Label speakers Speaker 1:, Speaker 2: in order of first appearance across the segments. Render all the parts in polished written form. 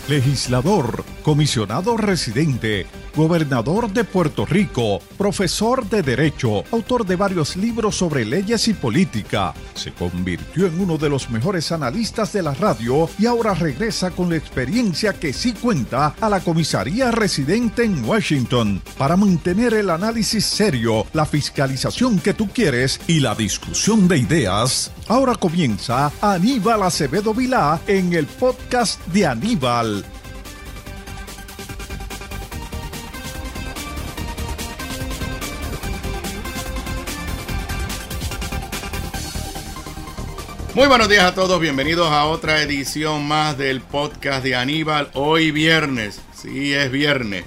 Speaker 1: legislador, comisionado residente, gobernador de Puerto Rico, profesor de Derecho, autor de varios libros sobre leyes y política. Se convirtió en uno de los mejores analistas de la radio y ahora regresa con la experiencia que sí cuenta a la comisaría residente en Washington para mantener el análisis serio, la fiscalización que tú quieres y la discusión de ideas. Ahora comienza Aníbal Acevedo Vilá en el podcast de Aníbal.
Speaker 2: Muy buenos días a todos, bienvenidos a otra edición más del podcast de Aníbal. Hoy viernes, sí es viernes,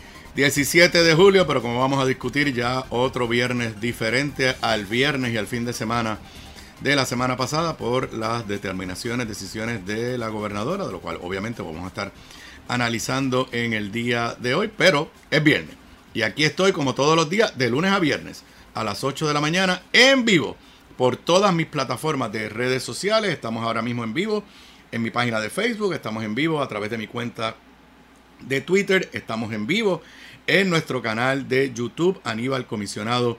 Speaker 2: 17 de julio, pero como vamos a discutir ya otro viernes diferente al viernes y al fin de semana de la semana pasada por las decisiones de la gobernadora, de lo cual obviamente vamos a estar analizando en el día de hoy, pero es viernes. Y aquí estoy como todos los días, de lunes a viernes, a las 8 de la mañana, en vivo, por todas mis plataformas de redes sociales. Estamos ahora mismo en vivo en mi página de Facebook, estamos en vivo a través de mi cuenta de Twitter, estamos en vivo en nuestro canal de YouTube, Aníbal Comisionado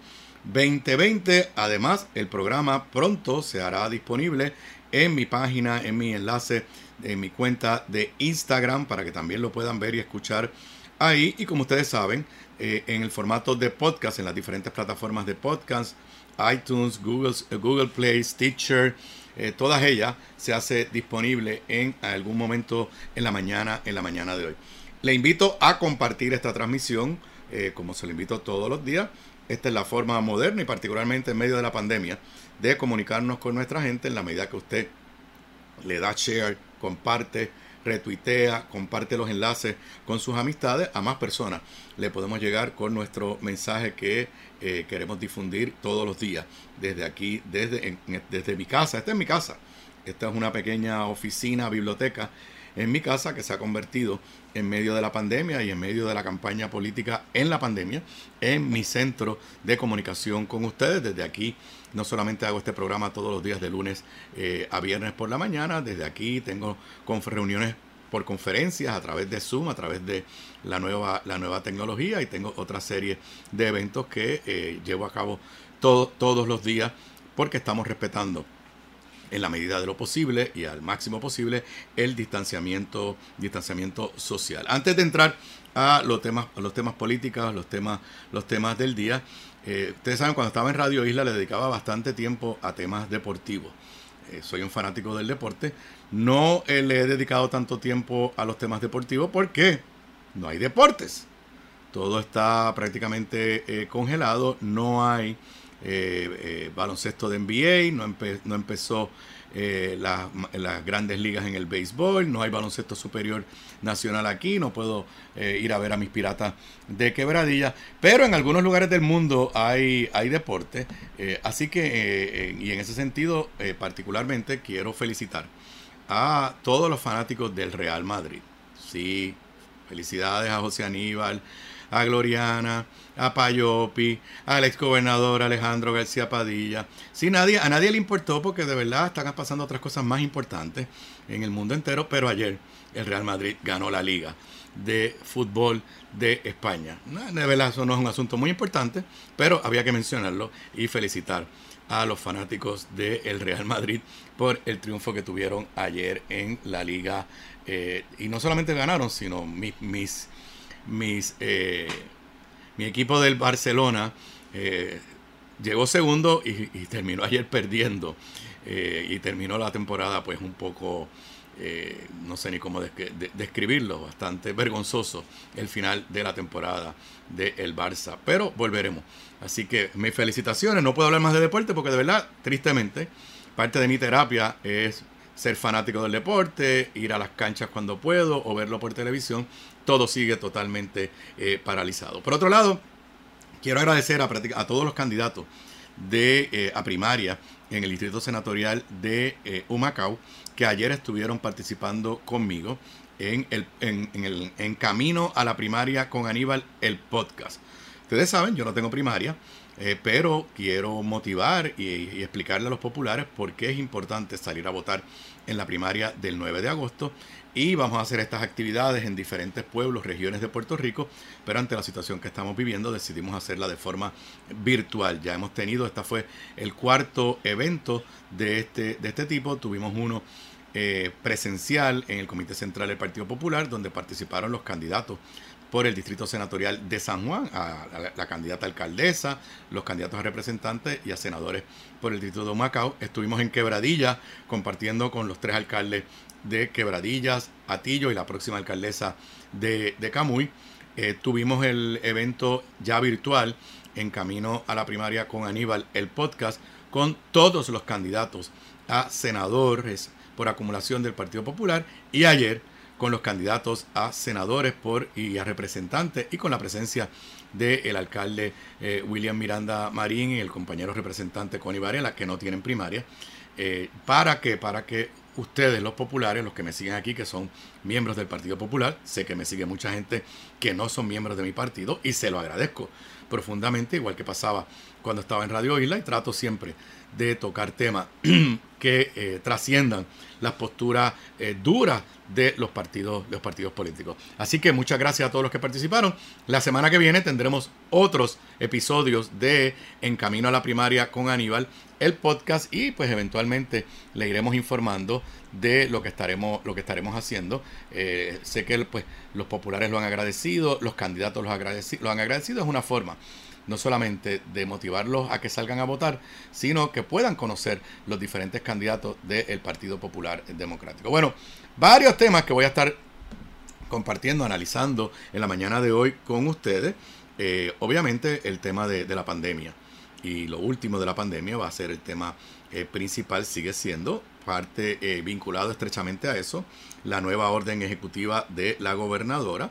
Speaker 2: 2020. Además, el programa pronto se hará disponible en mi página, en mi enlace, en mi cuenta de Instagram, para que también lo puedan ver y escuchar ahí. Y como ustedes saben, en el formato de podcast, en las diferentes plataformas de podcast, iTunes, Google Play, Stitcher, todas ellas se hace disponible en algún momento en la mañana de hoy. Le invito a compartir esta transmisión, como se lo invito todos los días. Esta es la forma moderna y particularmente en medio de la pandemia de comunicarnos con nuestra gente, en la medida que usted le da share, comparte, retuitea, comparte los enlaces con sus amistades. A más personas le podemos llegar con nuestro mensaje que queremos difundir todos los días desde aquí, desde mi casa. Esta es mi casa. Esta es una pequeña oficina, biblioteca en mi casa que se ha convertido, en medio de la pandemia y en medio de la campaña política en la pandemia, en mi centro de comunicación con ustedes. Desde aquí no solamente hago este programa todos los días de lunes a viernes por la mañana, desde aquí tengo reuniones por conferencias a través de Zoom, a través de la nueva tecnología, y tengo otra serie de eventos que llevo a cabo todos los días, porque estamos respetando en la medida de lo posible y al máximo posible el distanciamiento social. Antes de entrar a los temas políticos, los temas del día, ustedes saben, cuando estaba en Radio Isla le dedicaba bastante tiempo a temas deportivos. Soy un fanático del deporte. No le he dedicado tanto tiempo a los temas deportivos porque no hay deportes. Todo está prácticamente congelado. No hay baloncesto de NBA, no empezó las grandes ligas en el béisbol, no hay baloncesto superior nacional aquí, no puedo ir a ver a mis Piratas de Quebradilla, pero en algunos lugares del mundo hay deporte, así que y en ese sentido particularmente quiero felicitar a todos los fanáticos del Real Madrid. Sí, felicidades a José Aníbal, a Gloriana, a Payopi, al exgobernador Alejandro García Padilla. Sí, a nadie le importó, porque de verdad están pasando otras cosas más importantes en el mundo entero, pero ayer el Real Madrid ganó la Liga de Fútbol de España. De verdad, eso no es un asunto muy importante, pero había que mencionarlo y felicitar a los fanáticos del Real Madrid por el triunfo que tuvieron ayer en la Liga. Y no solamente ganaron, sino mi equipo del Barcelona llegó segundo y terminó ayer perdiendo, y terminó la temporada pues un poco, no sé ni cómo describirlo, bastante vergonzoso el final de la temporada del Barça, pero volveremos. Así que mis felicitaciones. No puedo hablar más de deporte porque de verdad, tristemente, parte de mi terapia es ser fanático del deporte, ir a las canchas cuando puedo o verlo por televisión. Todo sigue totalmente paralizado. Por otro lado, quiero agradecer a todos los candidatos a primaria en el distrito senatorial de Humacao, que ayer estuvieron participando conmigo en Camino a la Primaria con Aníbal, el podcast. Ustedes saben, yo no tengo primaria. pero quiero motivar y explicarle a los populares por qué es importante salir a votar en la primaria del 9 de agosto. Y vamos a hacer estas actividades en diferentes pueblos, regiones de Puerto Rico, pero ante la situación que estamos viviendo decidimos hacerla de forma virtual. Ya hemos tenido, esta fue el cuarto evento de este tipo. Tuvimos uno presencial en el Comité Central del Partido Popular, donde participaron los candidatos por el Distrito Senatorial de San Juan, a la candidata alcaldesa, los candidatos a representantes y a senadores por el Distrito de Humacao. Estuvimos en Quebradilla compartiendo con los 3 alcaldes de Quebradillas, Atillo y la próxima alcaldesa de Camuy. Tuvimos el evento ya virtual en Camino a la Primaria con Aníbal, el podcast, con todos los candidatos a senadores por acumulación del Partido Popular, y ayer con los candidatos a senadores y a representantes, y con la presencia del alcalde William Miranda Marín y el compañero representante Connie Varela, que no tienen primaria, para que ustedes, los populares, los que me siguen aquí, que son miembros del Partido Popular, sé que me sigue mucha gente que no son miembros de mi partido, y se lo agradezco profundamente, igual que pasaba cuando estaba en Radio Isla, y trato siempre de tocar temas que trasciendan las posturas duras de los partidos políticos. Así que muchas gracias a todos los que participaron. La semana que viene tendremos otros episodios de En Camino a la Primaria con Aníbal, el podcast, y pues eventualmente le iremos informando de lo que estaremos haciendo. Sé que pues los populares lo han agradecido, los candidatos lo han agradecido. Es una forma no solamente de motivarlos a que salgan a votar, sino que puedan conocer los diferentes candidatos del Partido Popular Democrático. Bueno, varios temas que voy a estar compartiendo, analizando en la mañana de hoy con ustedes. Obviamente el tema de la pandemia, y lo último de la pandemia va a ser el tema principal, sigue siendo parte vinculado estrechamente a eso, la nueva orden ejecutiva de la gobernadora.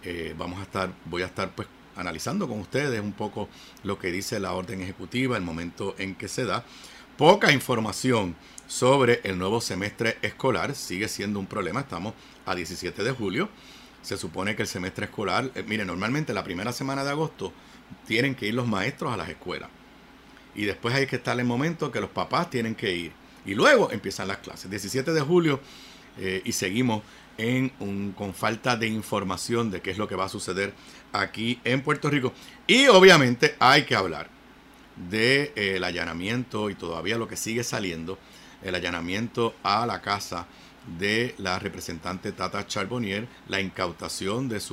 Speaker 2: Voy a estar pues analizando con ustedes un poco lo que dice la orden ejecutiva, el momento en que se da. Poca información sobre el nuevo semestre escolar, sigue siendo un problema. Estamos a 17 de julio. Se supone que el semestre escolar, normalmente la primera semana de agosto tienen que ir los maestros a las escuelas. Y después hay que estar en el momento que los papás tienen que ir. Y luego empiezan las clases. 17 de julio y seguimos con falta de información de qué es lo que va a suceder aquí en Puerto Rico. Y obviamente hay que hablar del allanamiento, y todavía lo que sigue saliendo, el allanamiento a la casa de la representante Tata Charbonnier, la incautación de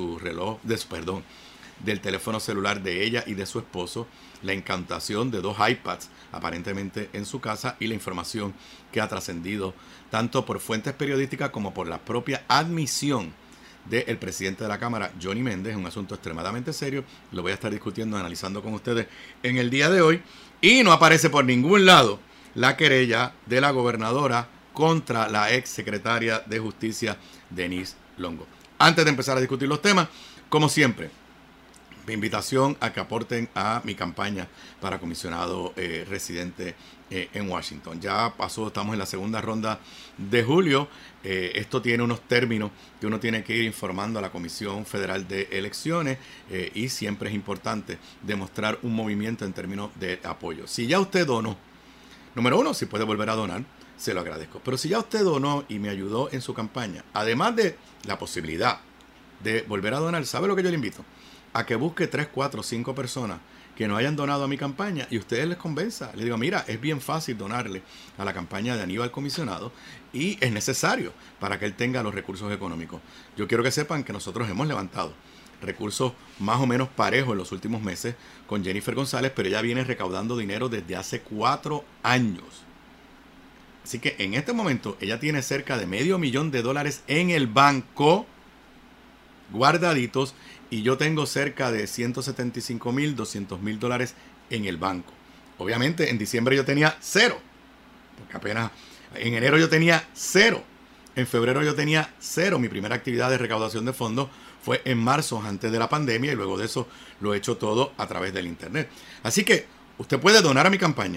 Speaker 2: del teléfono celular de ella y de su esposo, la incautación de 2 iPads aparentemente en su casa, y la información que ha trascendido tanto por fuentes periodísticas como por la propia admisión del presidente de la Cámara, Johnny Méndez. Un asunto extremadamente serio. Lo voy a estar discutiendo, analizando con ustedes en el día de hoy. Y no aparece por ningún lado la querella de la gobernadora contra la ex secretaria de Justicia, Denise Longo. Antes de empezar a discutir los temas, como siempre, mi invitación a que aporten a mi campaña para comisionado residente en Washington. Ya pasó, estamos en la segunda ronda de julio. Esto tiene unos términos que uno tiene que ir informando a la Comisión Federal de Elecciones, y siempre es importante demostrar un movimiento en términos de apoyo. Si ya usted donó, número uno, si puede volver a donar, se lo agradezco. Pero si ya usted donó y me ayudó en su campaña, además de la posibilidad de volver a donar, ¿sabe lo que yo le invito? A que busque 3, 4, 5 personas que no hayan donado a mi campaña y ustedes les convenza. Les digo, mira, es bien fácil donarle a la campaña de Aníbal Comisionado, y es necesario para que él tenga los recursos económicos. Yo quiero que sepan que nosotros hemos levantado recursos más o menos parejos en los últimos meses con Jennifer González, pero ella viene recaudando dinero desde hace 4 años. Así que en este momento ella tiene cerca de $500,000 en el banco guardaditos, y yo tengo cerca de $175,000, $200,000 en el banco. Obviamente en diciembre yo tenía 0, porque apenas en enero yo tenía 0, en febrero yo tenía 0. Mi primera actividad de recaudación de fondos fue en marzo, antes de la pandemia, y luego de eso lo he hecho todo a través del internet. Así que usted puede donar a mi campaña,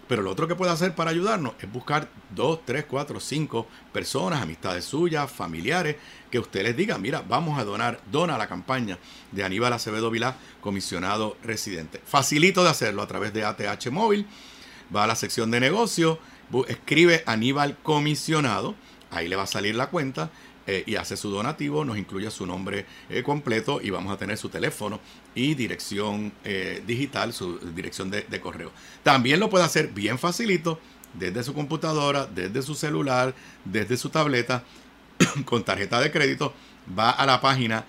Speaker 2: Pero lo otro que puede hacer para ayudarnos es buscar 2, 3, 4, 5 personas, amistades suyas, familiares, que usted les diga, mira, vamos a dona a la campaña de Aníbal Acevedo Vilá, comisionado residente. Facilito de hacerlo a través de ATH Móvil. Va a la sección de negocio, escribe Aníbal Comisionado, ahí le va a salir la cuenta y hace su donativo, nos incluye su nombre completo y vamos a tener su teléfono y dirección digital, su dirección de correo. También lo puede hacer bien facilito desde su computadora, desde su celular, desde su tableta, con tarjeta de crédito. Va a la página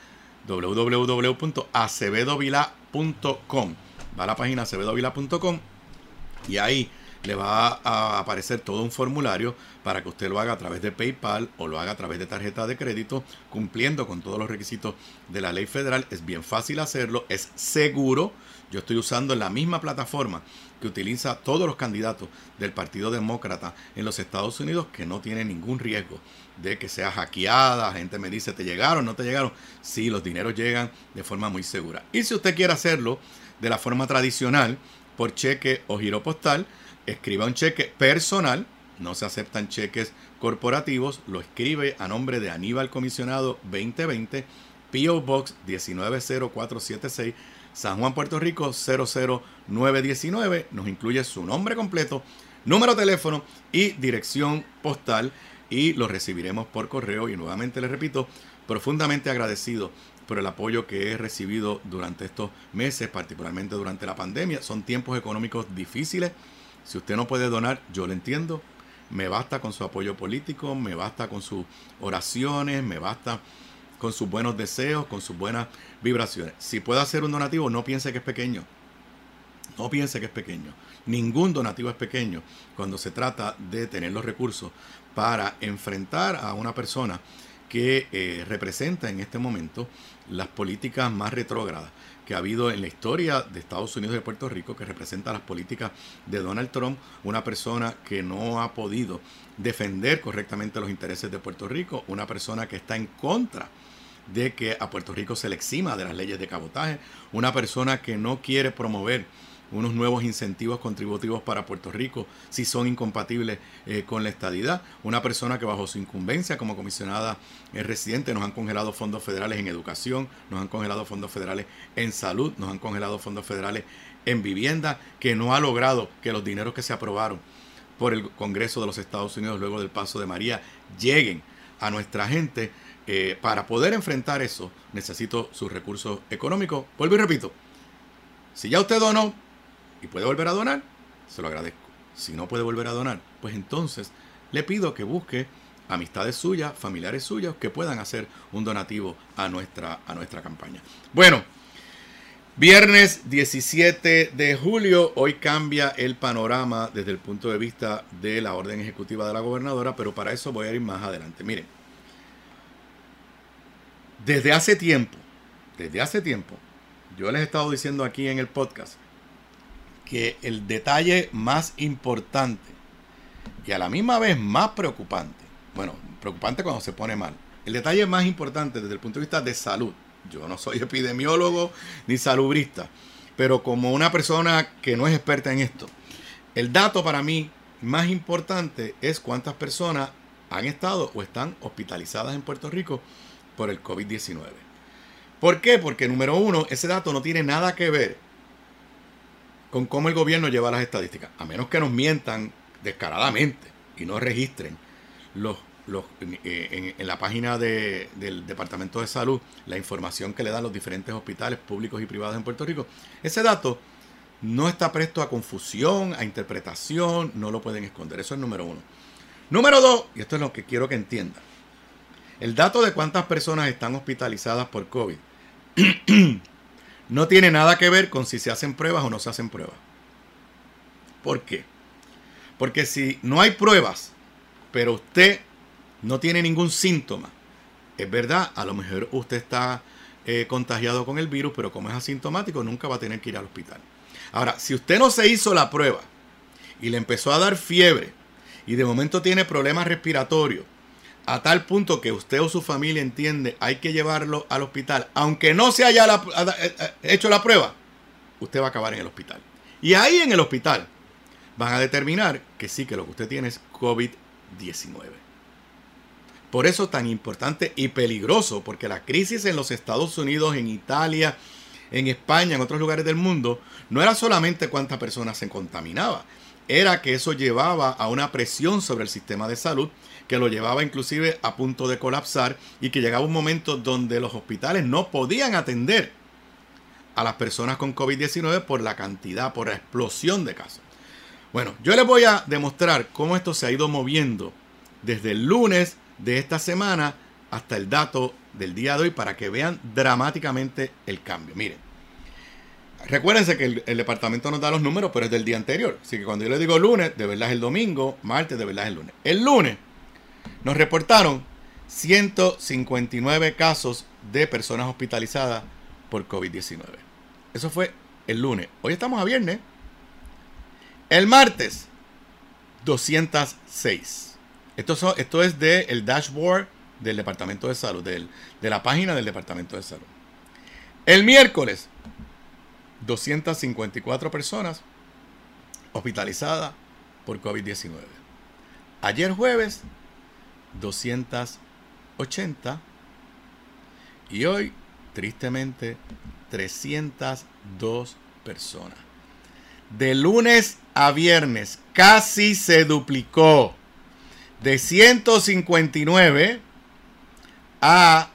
Speaker 2: www.acevedovila.com. Va a la página acevedovila.com y ahí le va a aparecer todo un formulario para que usted lo haga a través de PayPal o lo haga a través de tarjeta de crédito, cumpliendo con todos los requisitos de la ley federal. Es bien fácil hacerlo, es seguro. Yo estoy usando la misma plataforma que utiliza todos los candidatos del Partido Demócrata en los Estados Unidos, que no tiene ningún riesgo de que sea hackeada. Gente me dice, ¿te llegaron? ¿No te llegaron? Sí, los dineros llegan de forma muy segura. Y si usted quiere hacerlo de la forma tradicional, por cheque o giro postal, escriba un cheque personal, no se aceptan cheques corporativos, lo escribe a nombre de Aníbal Comisionado 2020, P.O. Box 190476, San Juan, Puerto Rico 00919, nos incluye su nombre completo, número de teléfono y dirección postal y lo recibiremos por correo. Y nuevamente les repito, profundamente agradecido por el apoyo que he recibido durante estos meses, particularmente durante la pandemia. Son tiempos económicos difíciles. Si usted no puede donar, yo lo entiendo. Me basta con su apoyo político, me basta con sus oraciones, me basta con sus buenos deseos, con sus buenas vibraciones. Si puede hacer un donativo, no piense que es pequeño. No piense que es pequeño. Ningún donativo es pequeño cuando se trata de tener los recursos para enfrentar a una persona que representa en este momento las políticas más retrógradas que ha habido en la historia de Estados Unidos y de Puerto Rico, que representa las políticas de Donald Trump, una persona que no ha podido defender correctamente los intereses de Puerto Rico, una persona que está en contra de que a Puerto Rico se le exima de las leyes de cabotaje, una persona que no quiere promover unos nuevos incentivos contributivos para Puerto Rico si son incompatibles con la estadidad, una persona que bajo su incumbencia como comisionada residente nos han congelado fondos federales en educación, nos han congelado fondos federales en salud, nos han congelado fondos federales en vivienda, que no ha logrado que los dineros que se aprobaron por el Congreso de los Estados Unidos luego del paso de María lleguen a nuestra gente. Para poder enfrentar eso necesito sus recursos económicos. Vuelvo y repito, si ya usted donó y puede volver a donar, se lo agradezco. Si no puede volver a donar, pues entonces le pido que busque amistades suyas, familiares suyos, que puedan hacer un donativo a nuestra campaña. Bueno, viernes 17 de julio, hoy cambia el panorama desde el punto de vista de la orden ejecutiva de la gobernadora, pero para eso voy a ir más adelante. Miren, desde hace tiempo, yo les he estado diciendo aquí en el podcast que el detalle más importante y a la misma vez más preocupante, bueno, preocupante cuando se pone mal, el detalle más importante desde el punto de vista de salud, yo no soy epidemiólogo ni salubrista, pero como una persona que no es experta en esto, el dato para mí más importante es cuántas personas han estado o están hospitalizadas en Puerto Rico por el COVID-19. ¿Por qué? Porque número uno, ese dato no tiene nada que ver con cómo el gobierno lleva las estadísticas, a menos que nos mientan descaradamente y no registren en la página del Departamento de Salud la información que le dan los diferentes hospitales públicos y privados en Puerto Rico. Ese dato no está presto a confusión, a interpretación, no lo pueden esconder. Eso es número uno. Número dos, y esto es lo que quiero que entiendan, el dato de cuántas personas están hospitalizadas por COVID no tiene nada que ver con si se hacen pruebas o no se hacen pruebas. ¿Por qué? Porque si no hay pruebas, pero usted no tiene ningún síntoma, es verdad, a lo mejor usted está contagiado con el virus, pero como es asintomático, nunca va a tener que ir al hospital. Ahora, si usted no se hizo la prueba y le empezó a dar fiebre y de momento tiene problemas respiratorios, a tal punto que usted o su familia entiende hay que llevarlo al hospital, aunque no se haya hecho la prueba, usted va a acabar en el hospital. Y ahí en el hospital van a determinar que sí, que lo que usted tiene es COVID-19. Por eso tan importante y peligroso, porque la crisis en los Estados Unidos, en Italia, en España, en otros lugares del mundo, no era solamente cuántas personas se contaminaba, era que eso llevaba a una presión sobre el sistema de salud, que lo llevaba inclusive a punto de colapsar y que llegaba un momento donde los hospitales no podían atender a las personas con COVID-19 por la cantidad, por la explosión de casos. Bueno, yo les voy a demostrar cómo esto se ha ido moviendo desde el lunes de esta semana hasta el dato del día de hoy para que vean dramáticamente el cambio. Miren, recuérdense que el departamento nos da los números, pero es del día anterior. Así que cuando yo les digo lunes, de verdad es el domingo, martes, de verdad es el lunes. El lunes nos reportaron 159 casos de personas hospitalizadas por COVID-19. Eso fue el lunes. Hoy estamos a viernes. El martes, 206. Esto es del dashboard del Departamento de Salud, de la página del Departamento de Salud. El miércoles, 254 personas hospitalizadas por COVID-19. Ayer jueves, 280. Y hoy, tristemente, 302 personas. De lunes a viernes, casi se duplicó. De 159 a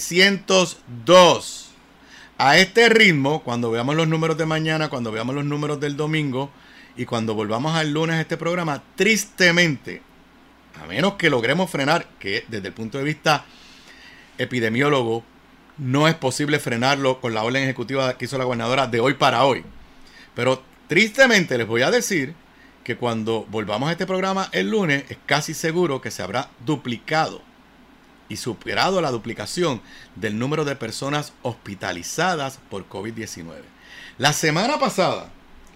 Speaker 2: 302. A este ritmo, cuando veamos los números de mañana, cuando veamos los números del domingo y cuando volvamos al lunes a este programa, tristemente, a menos que logremos frenar, que desde el punto de vista epidemiólogo no es posible frenarlo con la orden ejecutiva que hizo la gobernadora de hoy para hoy. Pero tristemente les voy a decir que cuando volvamos a este programa el lunes es casi seguro que se habrá duplicado y superado la duplicación del número de personas hospitalizadas por COVID-19. La semana pasada,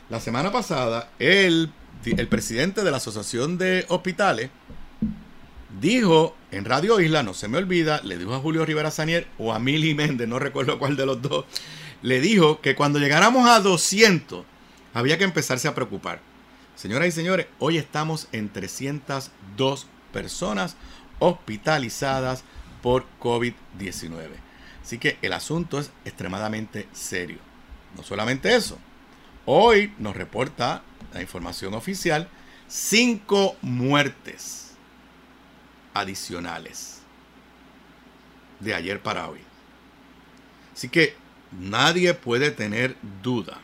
Speaker 2: el presidente de la Asociación de Hospitales dijo en Radio Isla, no se me olvida, le dijo a Julio Rivera Sanier o a Mili Méndez, no recuerdo cuál de los dos, le dijo que cuando llegáramos a 200 había que empezarse a preocupar. Señoras y señores, hoy estamos en 302 personas hospitalizadas por COVID-19. Así que el asunto es extremadamente serio. No solamente eso. Hoy nos reporta la información oficial 5 muertes adicionales de ayer para hoy. Así que nadie puede tener duda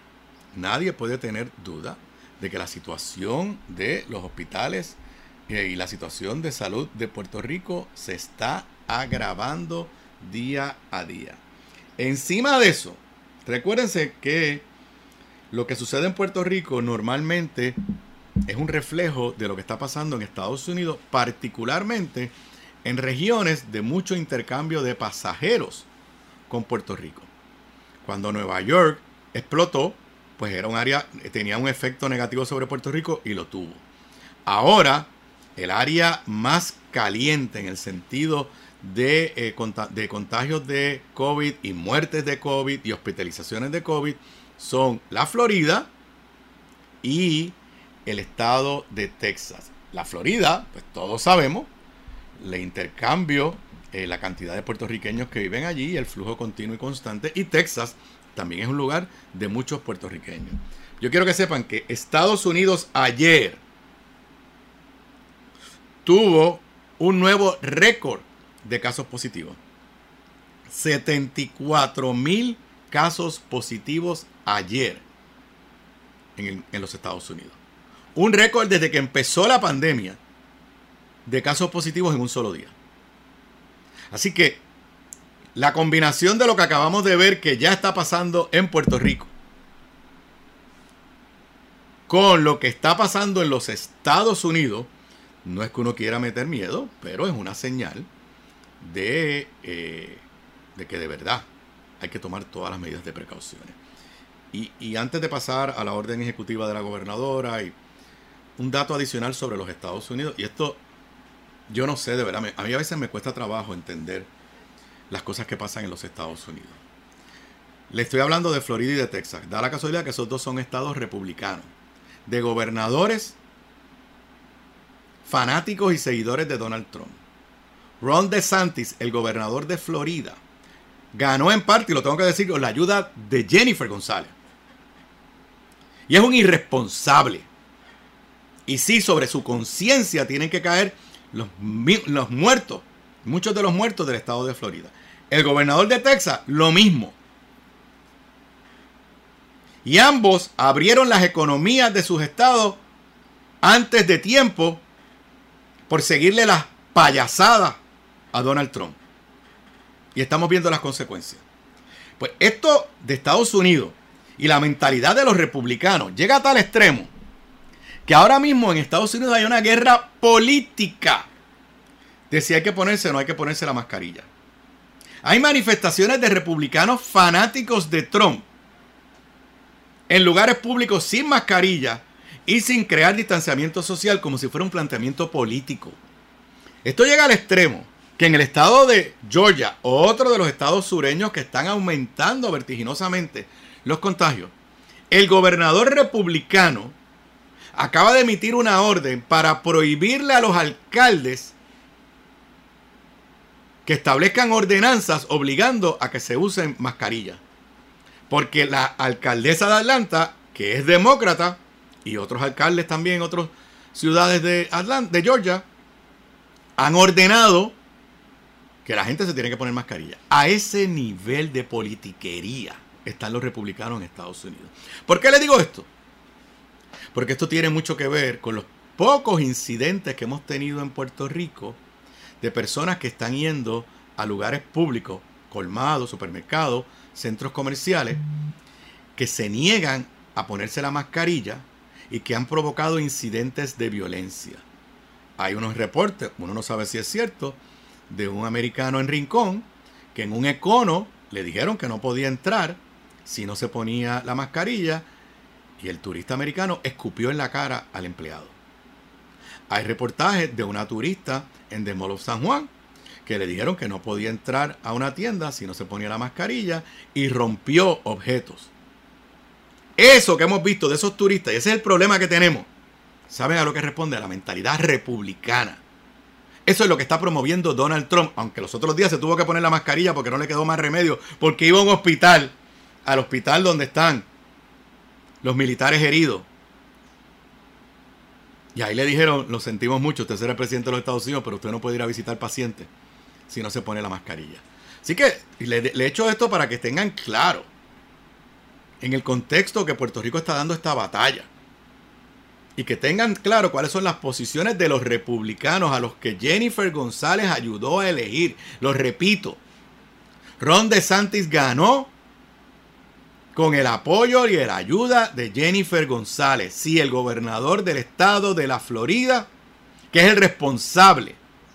Speaker 2: de que la situación de los hospitales y la situación de salud de Puerto Rico se está agravando día a día. Encima de eso, recuérdense que lo que sucede en Puerto Rico normalmente es un reflejo de lo que está pasando en Estados Unidos, particularmente en regiones de mucho intercambio de pasajeros con Puerto Rico. Cuando Nueva York explotó, pues era un área, tenía un efecto negativo sobre Puerto Rico y lo tuvo. Ahora, el área más caliente en el sentido de contagios de COVID y muertes de COVID y hospitalizaciones de COVID son la Florida y el estado de Texas. La Florida, pues todos sabemos, el intercambio, la cantidad de puertorriqueños que viven allí, el flujo continuo y constante. Y Texas también es un lugar de muchos puertorriqueños. Yo quiero que sepan que Estados Unidos ayer tuvo un nuevo récord de casos positivos. 74,000 casos positivos ayer en los Estados Unidos. Un récord desde que empezó la pandemia de casos positivos en un solo día. Así que la combinación de lo que acabamos de ver que ya está pasando en Puerto Rico con lo que está pasando en los Estados Unidos, no es que uno quiera meter miedo, pero es una señal de que de verdad hay que tomar todas las medidas de precauciones. Y antes de pasar a la orden ejecutiva de la gobernadora, y un dato adicional sobre los Estados Unidos, y esto yo no sé, de verdad, a mí a veces me cuesta trabajo entender las cosas que pasan en los Estados Unidos. Le estoy hablando de Florida y de Texas. Da la casualidad que esos dos son estados republicanos. de gobernadores fanáticos y seguidores de Donald Trump. Ron DeSantis, el gobernador de Florida, ganó en parte, y lo tengo que decir, con la ayuda de Jennifer González. Y es un irresponsable. Y sí, sobre su conciencia tienen que caer los muertos, muchos de los muertos del estado de Florida. El gobernador de Texas, lo mismo. Y ambos abrieron las economías de sus estados antes de tiempo por seguirle las payasadas a Donald Trump. Y estamos viendo las consecuencias. Pues esto de Estados Unidos y la mentalidad de los republicanos llega a tal extremo que ahora mismo en Estados Unidos hay una guerra política de si hay que ponerse o no hay que ponerse la mascarilla. Hay manifestaciones de republicanos fanáticos de Trump en lugares públicos sin mascarilla y sin crear distanciamiento social, como si fuera un planteamiento político. Esto llega al extremo que en el estado de Georgia, otro de los estados sureños que están aumentando vertiginosamente los contagios, el gobernador republicano acaba de emitir una orden para prohibirle a los alcaldes que establezcan ordenanzas obligando a que se usen mascarillas. Porque la alcaldesa de Atlanta, que es demócrata, y otros alcaldes también en otras ciudades de Georgia, han ordenado que la gente se tiene que poner mascarilla. A ese nivel de politiquería están los republicanos en Estados Unidos. ¿Por qué les digo esto? Porque esto tiene mucho que ver con los pocos incidentes que hemos tenido en Puerto Rico de personas que están yendo a lugares públicos, colmados, supermercados, centros comerciales, que se niegan a ponerse la mascarilla y que han provocado incidentes de violencia. Hay unos reportes, uno no sabe si es cierto, de un americano en Rincón que en un econo le dijeron que no podía entrar si no se ponía la mascarilla y el turista americano escupió en la cara al empleado. Hay reportajes de una turista en The Mall of San Juan que le dijeron que no podía entrar a una tienda si no se ponía la mascarilla y rompió objetos. Eso que hemos visto de esos turistas, y ese es el problema que tenemos, ¿saben a lo que responde? A la mentalidad republicana. Eso es lo que está promoviendo Donald Trump, aunque los otros días se tuvo que poner la mascarilla porque no le quedó más remedio, porque iba a un hospital, al hospital donde están los militares heridos. Y ahí le dijeron, lo sentimos mucho, usted será el presidente de los Estados Unidos, pero usted no puede ir a visitar pacientes si no se pone la mascarilla. Así que le he hecho esto para que tengan claro en el contexto que Puerto Rico está dando esta batalla. Y que tengan claro cuáles son las posiciones de los republicanos a los que Jennifer González ayudó a elegir. Lo repito, Ron DeSantis ganó con el apoyo y la ayuda de Jennifer González. Sí, el gobernador del estado de la Florida, que es el responsable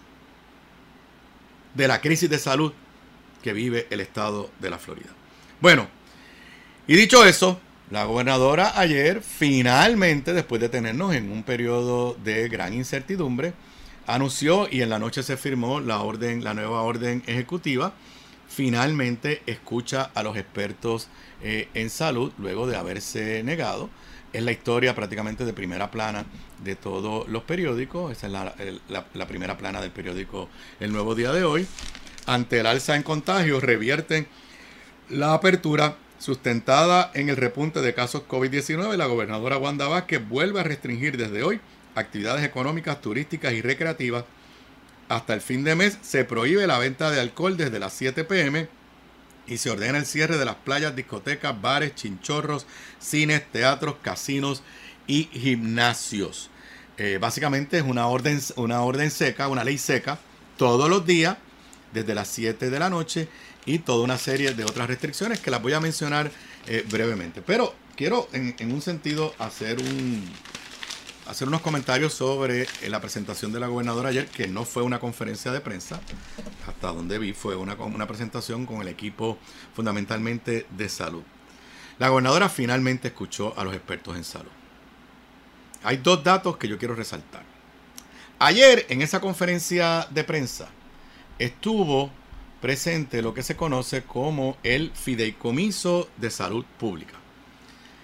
Speaker 2: de la crisis de salud que vive el estado de la Florida. Bueno, y dicho eso, la gobernadora ayer finalmente, después de tenernos en un periodo de gran incertidumbre, anunció y en la noche se firmó la nueva orden ejecutiva. Finalmente escucha a los expertos en salud luego de haberse negado. Es la historia prácticamente de primera plana de todos los periódicos. Esa es la primera plana del periódico El Nuevo Día de hoy. Ante el alza en contagios, revierten la apertura sustentada en el repunte de casos COVID-19. La gobernadora Wanda Vázquez vuelve a restringir desde hoy actividades económicas, turísticas y recreativas. Hasta el fin de mes se prohíbe la venta de alcohol desde las 7 p.m. y se ordena el cierre de las playas, discotecas, bares, chinchorros, cines, teatros, casinos y gimnasios. Básicamente es una orden seca, una ley seca, todos los días, desde las 7 de la noche, y toda una serie de otras restricciones que las voy a mencionar brevemente. Pero quiero en un sentido hacer unos comentarios sobre la presentación de la gobernadora ayer, que no fue una conferencia de prensa, hasta donde vi, fue una presentación con el equipo fundamentalmente de salud. La gobernadora finalmente escuchó a los expertos en salud. Hay dos datos que yo quiero resaltar. Ayer, en esa conferencia de prensa, estuvo presente lo que se conoce como el Fideicomiso de Salud Pública.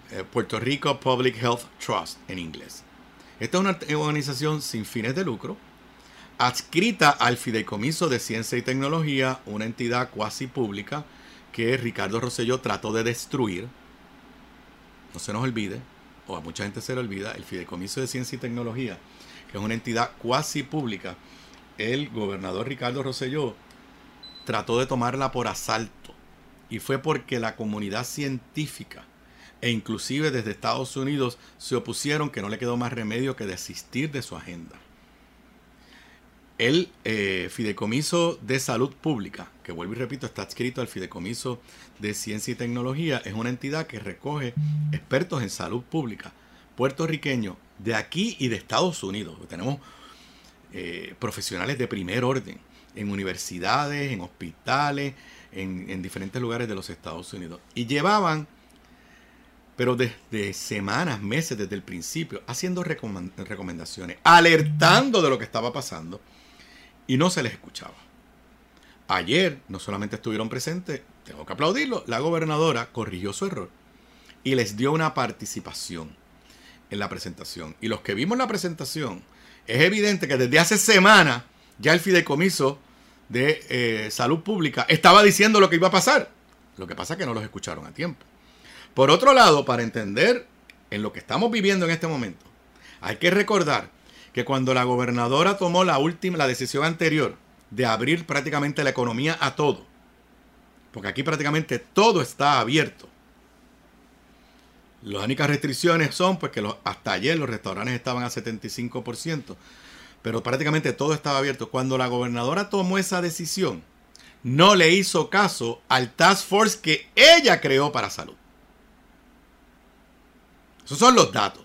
Speaker 2: Puerto Rico Public Health Trust en inglés. Esta es una organización sin fines de lucro, adscrita al Fideicomiso de Ciencia y Tecnología, una entidad cuasi pública que Ricardo Rosselló trató de destruir. No se nos olvide, o a mucha gente se le olvida, el Fideicomiso de Ciencia y Tecnología, que es una entidad cuasi pública, el gobernador Ricardo Rosselló trató de tomarla por asalto. Y fue porque la comunidad científica e inclusive desde Estados Unidos se opusieron, que no le quedó más remedio que desistir de su agenda. El Fideicomiso de Salud Pública, que vuelvo y repito, está adscrito al Fideicomiso de Ciencia y Tecnología, es una entidad que recoge expertos en salud pública, puertorriqueños, de aquí y de Estados Unidos. Tenemos profesionales de primer orden, en universidades, en hospitales, en diferentes lugares de los Estados Unidos. Y llevaban, pero desde semanas, meses, desde el principio, haciendo recomendaciones, alertando de lo que estaba pasando, y no se les escuchaba. Ayer no solamente estuvieron presentes, tengo que aplaudirlo, la gobernadora corrigió su error y les dio una participación en la presentación. Y los que vimos la presentación, es evidente que desde hace semanas ya el Fideicomiso de Salud Pública estaba diciendo lo que iba a pasar. Lo que pasa es que no los escucharon a tiempo. Por otro lado, para entender en lo que estamos viviendo en este momento, hay que recordar que cuando la gobernadora tomó la decisión anterior de abrir prácticamente la economía a todo, porque aquí prácticamente todo está abierto. Las únicas restricciones son pues que hasta ayer los restaurantes estaban a 75%, pero prácticamente todo estaba abierto. Cuando la gobernadora tomó esa decisión, no le hizo caso al task force que ella creó para salud. Esos son los datos.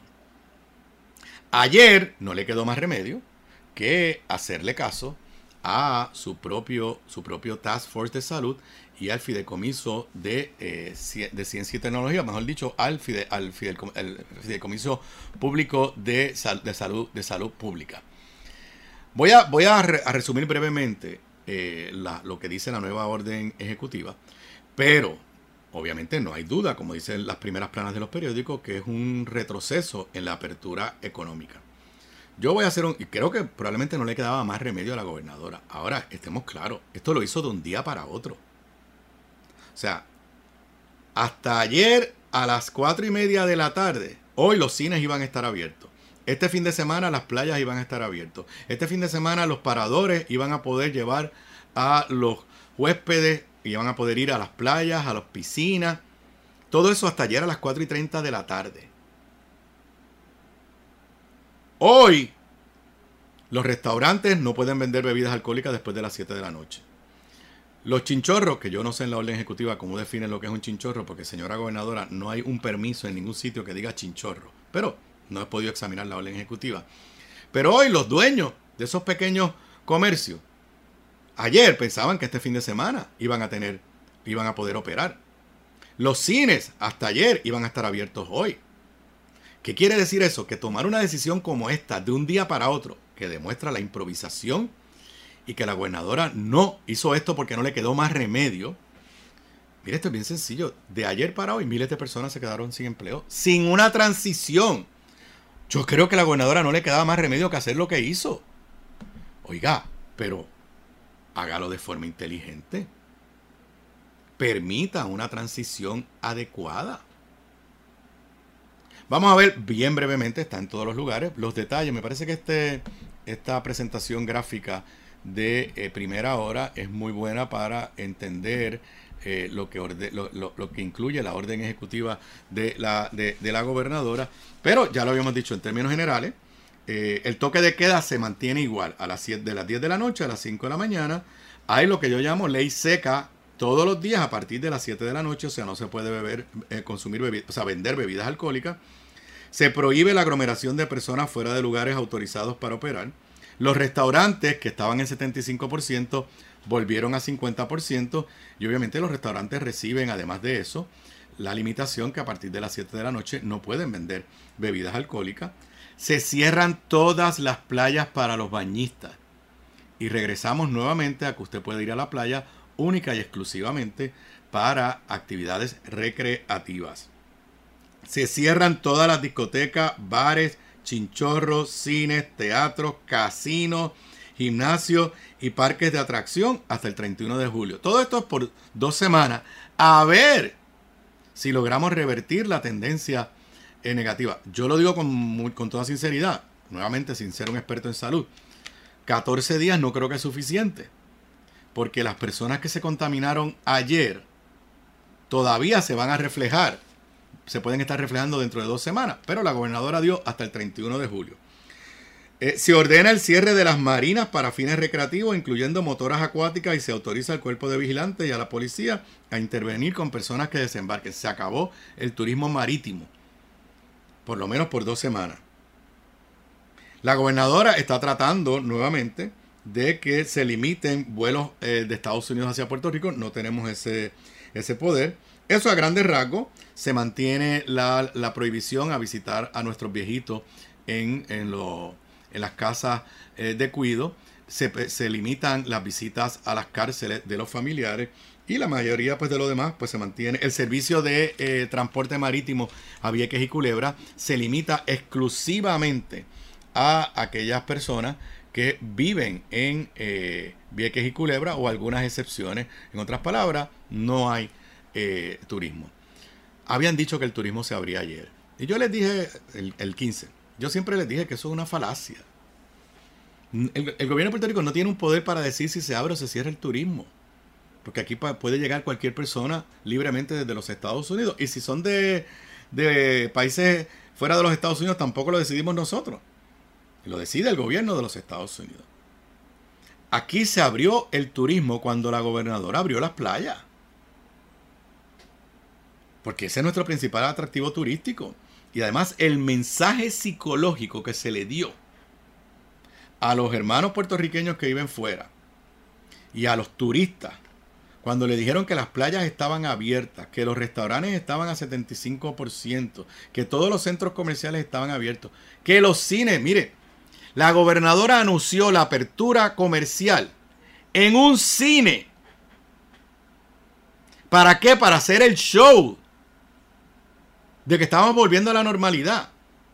Speaker 2: Ayer no le quedó más remedio que hacerle caso a su propio Task Force de Salud y al Fideicomiso de Ciencia y Tecnología, mejor dicho, al Fideicomiso Público de Salud Pública. Voy a resumir brevemente lo que dice la nueva orden ejecutiva, pero obviamente no hay duda, como dicen las primeras planas de los periódicos, que es un retroceso en la apertura económica. Yo voy a hacer y creo que probablemente no le quedaba más remedio a la gobernadora. Ahora, estemos claros, esto lo hizo de un día para otro. O sea, hasta ayer a las 4:30 de la tarde, hoy los cines iban a estar abiertos. Este fin de semana las playas iban a estar abiertos. Este fin de semana los paradores iban a poder llevar a los huéspedes, iban a poder ir a las playas, a las piscinas. Todo eso hasta ayer a las 4:30 de la tarde. Hoy, los restaurantes no pueden vender bebidas alcohólicas después de las 7 de la noche. Los chinchorros, que yo no sé en la orden ejecutiva cómo definen lo que es un chinchorro, porque señora gobernadora, no hay un permiso en ningún sitio que diga chinchorro. Pero no he podido examinar la orden ejecutiva. Pero hoy los dueños de esos pequeños comercios, ayer pensaban que este fin de semana iban a poder operar. Los cines hasta ayer iban a estar abiertos hoy. ¿Qué quiere decir eso? Que tomar una decisión como esta de un día para otro, que demuestra la improvisación y que la gobernadora no hizo esto porque no le quedó más remedio. Mire, esto es bien sencillo. De ayer para hoy, miles de personas se quedaron sin empleo, sin una transición. Yo creo que a la gobernadora no le quedaba más remedio que hacer lo que hizo. Oiga, pero hágalo de forma inteligente. Permita una transición adecuada. Vamos a ver bien brevemente, está en todos los lugares, los detalles. Me parece que esta presentación gráfica de primera hora es muy buena para entender lo que incluye la orden ejecutiva de la gobernadora. Pero ya lo habíamos dicho en términos generales, el toque de queda se mantiene igual de las 10 de la noche a las 5 de la mañana. Hay lo que yo llamo ley seca todos los días a partir de las 7 de la noche, o sea, no se puede vender bebidas alcohólicas. Se prohíbe la aglomeración de personas fuera de lugares autorizados para operar. Los restaurantes que estaban en 75% volvieron a 50% y obviamente los restaurantes reciben, además de eso, la limitación que a partir de las 7 de la noche no pueden vender bebidas alcohólicas. Se cierran todas las playas para los bañistas y regresamos nuevamente a que usted puede ir a la playa única y exclusivamente para actividades recreativas. Se cierran todas las discotecas, bares, chinchorros, cines, teatros, casinos, gimnasios y parques de atracción hasta el 31 de julio. Todo esto es por 2 semanas. A ver si logramos revertir la tendencia negativa. Yo lo digo con toda sinceridad, nuevamente sin ser un experto en salud. 14 días no creo que es suficiente, porque las personas que se contaminaron ayer todavía se van a reflejar. Se pueden estar reflejando dentro de 2 semanas, pero la gobernadora dio hasta el 31 de julio. Se ordena el cierre de las marinas para fines recreativos, incluyendo motoras acuáticas, y se autoriza al cuerpo de vigilantes y a la policía a intervenir con personas que desembarquen. Se acabó el turismo marítimo, por lo menos por 2 semanas. La gobernadora está tratando nuevamente de que se limiten vuelos de Estados Unidos hacia Puerto Rico. No tenemos ese poder. Eso a grandes rasgos. Se mantiene la prohibición a visitar a nuestros viejitos en las casas de cuido. Se limitan las visitas a las cárceles de los familiares. Y la mayoría pues, de lo demás pues, se mantiene. El servicio de transporte marítimo a Vieques y Culebra se limita exclusivamente a aquellas personas que viven en Vieques y Culebra, o algunas excepciones. En otras palabras, no hay turismo. Habían dicho que el turismo se abría ayer. Y yo les dije el 15. Yo siempre les dije que eso es una falacia. El gobierno de Puerto Rico no tiene un poder para decir si se abre o se cierra el turismo. Porque aquí puede llegar cualquier persona libremente desde los Estados Unidos. Y si son de países fuera de los Estados Unidos, tampoco lo decidimos nosotros. Lo decide el gobierno de los Estados Unidos. Aquí se abrió el turismo cuando la gobernadora abrió las playas. Porque ese es nuestro principal atractivo turístico. Y además el mensaje psicológico que se le dio a los hermanos puertorriqueños que viven fuera y a los turistas, cuando le dijeron que las playas estaban abiertas, que los restaurantes estaban a 75%, que todos los centros comerciales estaban abiertos, que los cines, mire, la gobernadora anunció la apertura comercial en un cine. ¿Para qué? Para hacer el show de que estamos volviendo a la normalidad.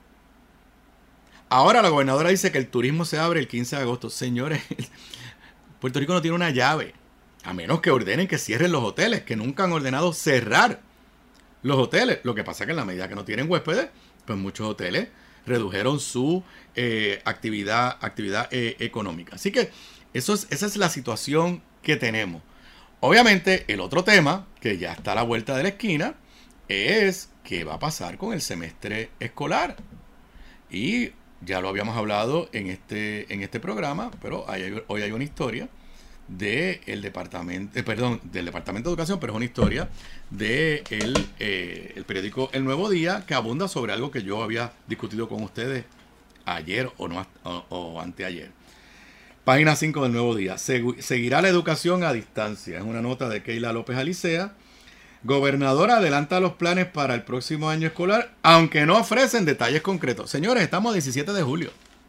Speaker 2: Ahora la gobernadora dice que el turismo se abre el 15 de agosto. Señores, Puerto Rico no tiene una llave, a menos que ordenen que cierren los hoteles, que nunca han ordenado cerrar los hoteles. Lo que pasa es que en la medida que no tienen huéspedes, pues muchos hoteles redujeron su actividad económica. Así que esa es la situación que tenemos. Obviamente, el otro tema, que ya está a la vuelta de la esquina, es qué va a pasar con el semestre escolar. Y ya lo habíamos hablado en este programa, pero hoy hay una historia del Departamento de Educación, pero es una historia del el periódico El Nuevo Día, que abunda sobre algo que yo había discutido con ustedes ayer o anteayer. Página 5 del Nuevo Día. Seguirá la educación a distancia. Es una nota de Keila López Alicea. Gobernadora adelanta los planes para el próximo año escolar, aunque no ofrecen detalles concretos. Señores, estamos a 17 de julio.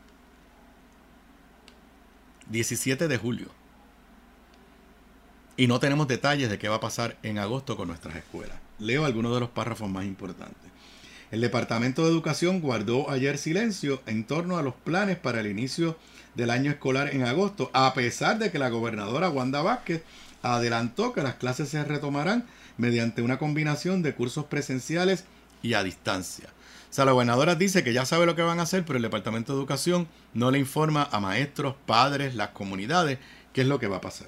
Speaker 2: 17 de julio. Y no tenemos detalles de qué va a pasar en agosto con nuestras escuelas. Leo algunos de los párrafos más importantes. El Departamento de Educación guardó ayer silencio en torno a los planes para el inicio del año escolar en agosto, a pesar de que la gobernadora Wanda Vázquez adelantó que las clases se retomarán mediante una combinación de cursos presenciales y a distancia. O sea, la gobernadora dice que ya sabe lo que van a hacer, pero el Departamento de Educación no le informa a maestros, padres, las comunidades, qué es lo que va a pasar.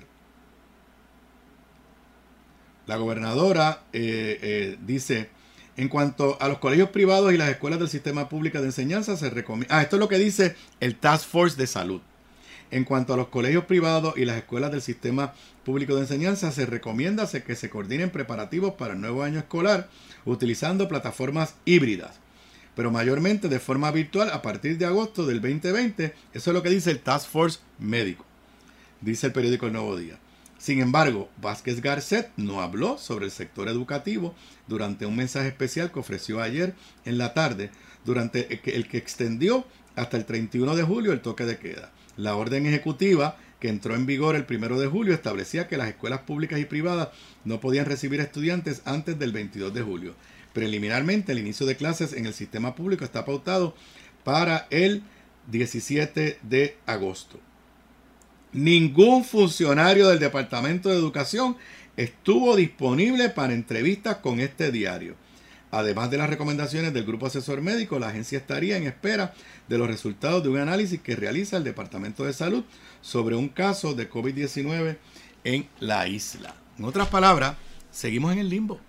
Speaker 2: La gobernadora dice, en cuanto a los colegios privados y las escuelas del sistema público de enseñanza, se recomienda... esto es lo que dice el Task Force de Salud. En cuanto a los colegios privados y las escuelas del sistema público de enseñanza, se recomienda que se coordinen preparativos para el nuevo año escolar utilizando plataformas híbridas, pero mayormente de forma virtual a partir de agosto del 2020. Eso es lo que dice el Task Force médico, dice el periódico El Nuevo Día. Sin embargo, Vázquez Garcet no habló sobre el sector educativo durante un mensaje especial que ofreció ayer en la tarde, durante el que extendió hasta el 31 de julio el toque de queda. La orden ejecutiva que entró en vigor el 1 de julio establecía que las escuelas públicas y privadas no podían recibir estudiantes antes del 22 de julio. Preliminarmente, el inicio de clases en el sistema público está pautado para el 17 de agosto. Ningún funcionario del Departamento de Educación estuvo disponible para entrevistas con este diario. Además de las recomendaciones del grupo asesor médico, la agencia estaría en espera de los resultados de un análisis que realiza el Departamento de Salud sobre un caso de COVID-19 en la isla. En otras palabras, seguimos en el limbo.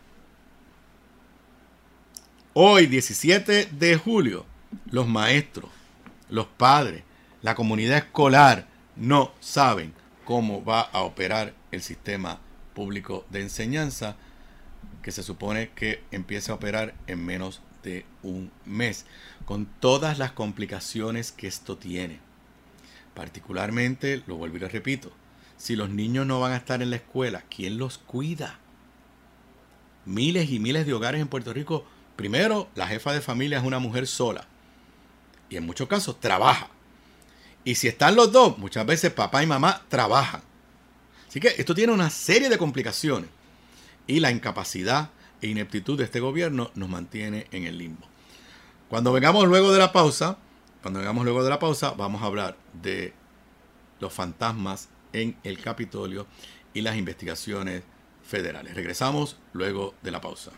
Speaker 2: Hoy, 17 de julio, los maestros, los padres, la comunidad escolar no saben cómo va a operar el sistema público de enseñanza, que se supone que empiece a operar en menos de un mes, con todas las complicaciones que esto tiene. Particularmente, lo vuelvo y lo repito, si los niños no van a estar en la escuela, ¿quién los cuida? Miles y miles de hogares en Puerto Rico. Primero, la jefa de familia es una mujer sola y en muchos casos trabaja. Y si están los dos, muchas veces papá y mamá trabajan. Así que esto tiene una serie de complicaciones y la incapacidad e ineptitud de este gobierno nos mantiene en el limbo. Cuando vengamos luego de la pausa, vamos a hablar de los fantasmas en el Capitolio y las investigaciones federales. Regresamos luego de la pausa.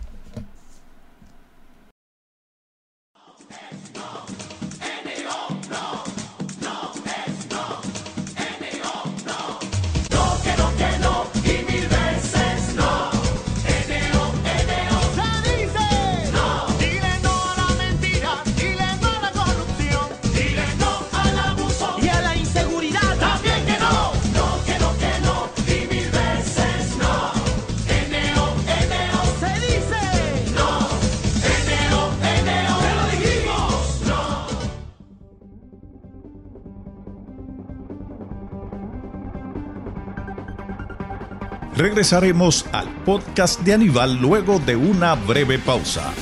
Speaker 1: Regresaremos al podcast de Aníbal luego de una breve pausa.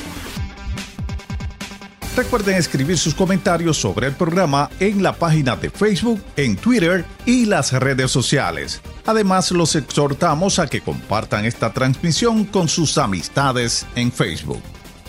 Speaker 1: Recuerden escribir sus comentarios sobre el programa en la página de Facebook, en Twitter y las redes sociales. Además, los exhortamos a que compartan esta transmisión con sus amistades en Facebook.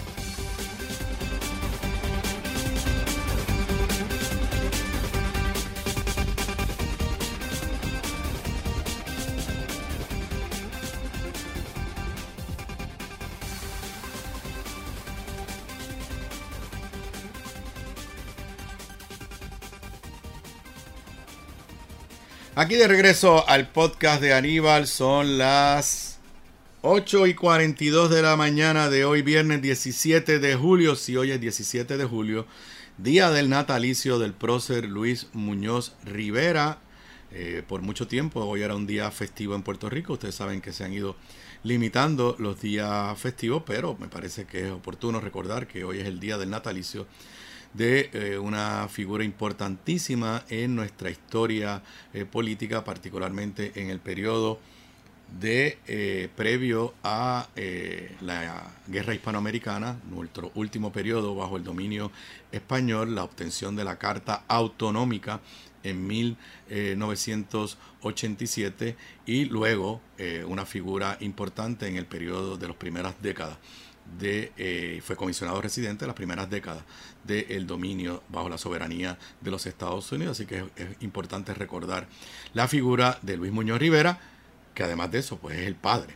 Speaker 2: Aquí de regreso al podcast de Aníbal, son las 8:42 de la mañana de hoy, viernes 17 de julio. Si hoy es 17 de julio, día del natalicio del prócer Luis Muñoz Rivera. Por mucho tiempo, hoy era un día festivo en Puerto Rico. Ustedes saben que se han ido limitando los días festivos, pero me parece que es oportuno recordar que hoy es el día del natalicio de una figura importantísima en nuestra historia política, particularmente en el periodo de previo a la guerra hispanoamericana, nuestro último periodo bajo el dominio español, la obtención de la Carta Autonómica en 1987 y luego una figura importante en el periodo de las primeras décadas. Fue comisionado residente de las primeras décadas del dominio bajo la soberanía de los Estados Unidos, así que es importante recordar la figura de Luis Muñoz Rivera, que además de eso pues es el padre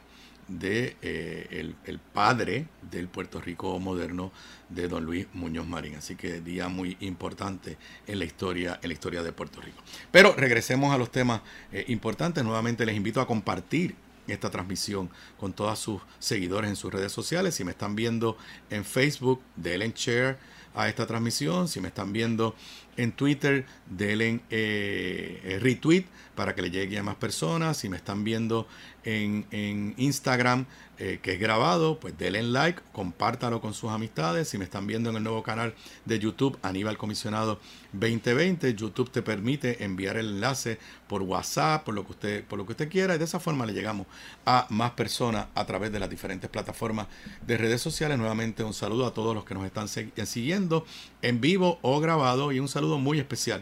Speaker 2: el padre del Puerto Rico moderno, de don Luis Muñoz Marín. Así que día muy importante en la historia de Puerto Rico. Pero regresemos a los temas importantes. Nuevamente les invito a compartir esta transmisión con todos sus seguidores en sus redes sociales. Si me están viendo en Facebook, denle share a esta transmisión. Si me están viendo en Twitter, denle retweet para que le llegue a más personas. Si me están viendo en Instagram, que es grabado, pues denle like, compártalo con sus amistades. Si me están viendo en el nuevo canal de YouTube, Aníbal Comisionado 2020, YouTube te permite enviar el enlace por WhatsApp, por lo que usted quiera, y de esa forma le llegamos a más personas a través de las diferentes plataformas de redes sociales. Nuevamente un saludo a todos los que nos están siguiendo en vivo o grabado, y un saludo muy especial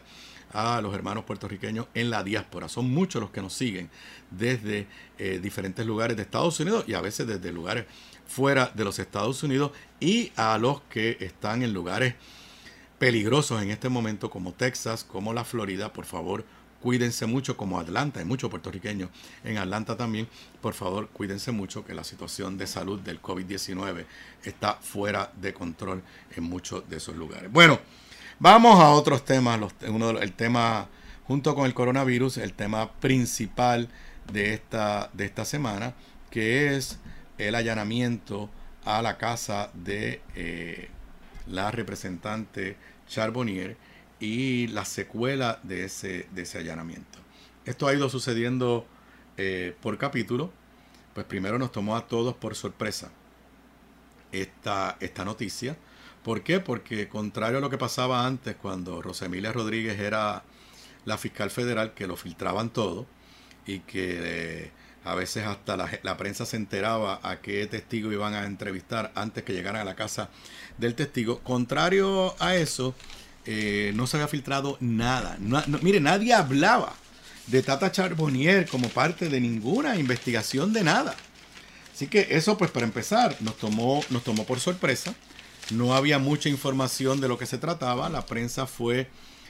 Speaker 2: a los hermanos puertorriqueños en la diáspora. Son muchos los que nos siguen desde diferentes lugares de Estados Unidos y a veces desde lugares fuera de los Estados Unidos, y a los que están en lugares peligrosos en este momento como Texas, como la Florida. Por favor, cuídense mucho, como Atlanta, hay muchos puertorriqueños en Atlanta también. Por favor, cuídense mucho, que la situación de salud del COVID-19 está fuera de control en muchos de esos lugares. Bueno, vamos a otros temas. El tema, junto con el coronavirus, el tema principal de esta semana, que es el allanamiento a la casa de la representante Charbonnier y la secuela de ese allanamiento. Esto ha ido sucediendo por capítulo. Pues primero nos tomó a todos por sorpresa esta noticia. ¿Por qué? Porque contrario a lo que pasaba antes, cuando Rosemilia Rodríguez era la fiscal federal, que lo filtraban todo y que a veces hasta la prensa se enteraba a qué testigo iban a entrevistar antes que llegaran a la casa del testigo. Contrario a eso, no se había filtrado nada. Mire, nadie hablaba de Tata Charbonnier como parte de ninguna investigación de nada. Así que eso, pues, para empezar, nos tomó por sorpresa. No había mucha información de lo que se trataba. La prensa fue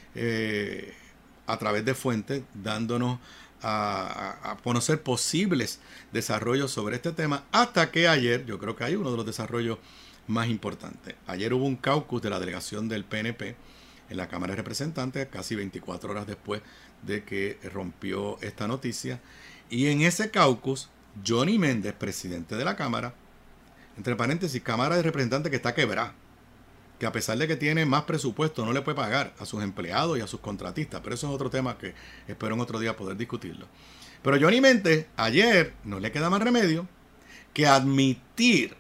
Speaker 2: a través de fuentes dándonos a conocer posibles desarrollos sobre este tema, hasta que ayer, yo creo que hay uno de los desarrollos más importantes. Ayer hubo un caucus de la delegación del PNP en la Cámara de Representantes, casi 24 horas después de que rompió esta noticia, y en ese caucus, Johnny Méndez, presidente de la Cámara, entre paréntesis, Cámara de Representantes que está quebrada, que a pesar de que tiene más presupuesto, no le puede pagar a sus empleados y a sus contratistas. Pero eso es otro tema que espero en otro día poder discutirlo. Pero Johnny Méndez, ayer no le queda más remedio que admitir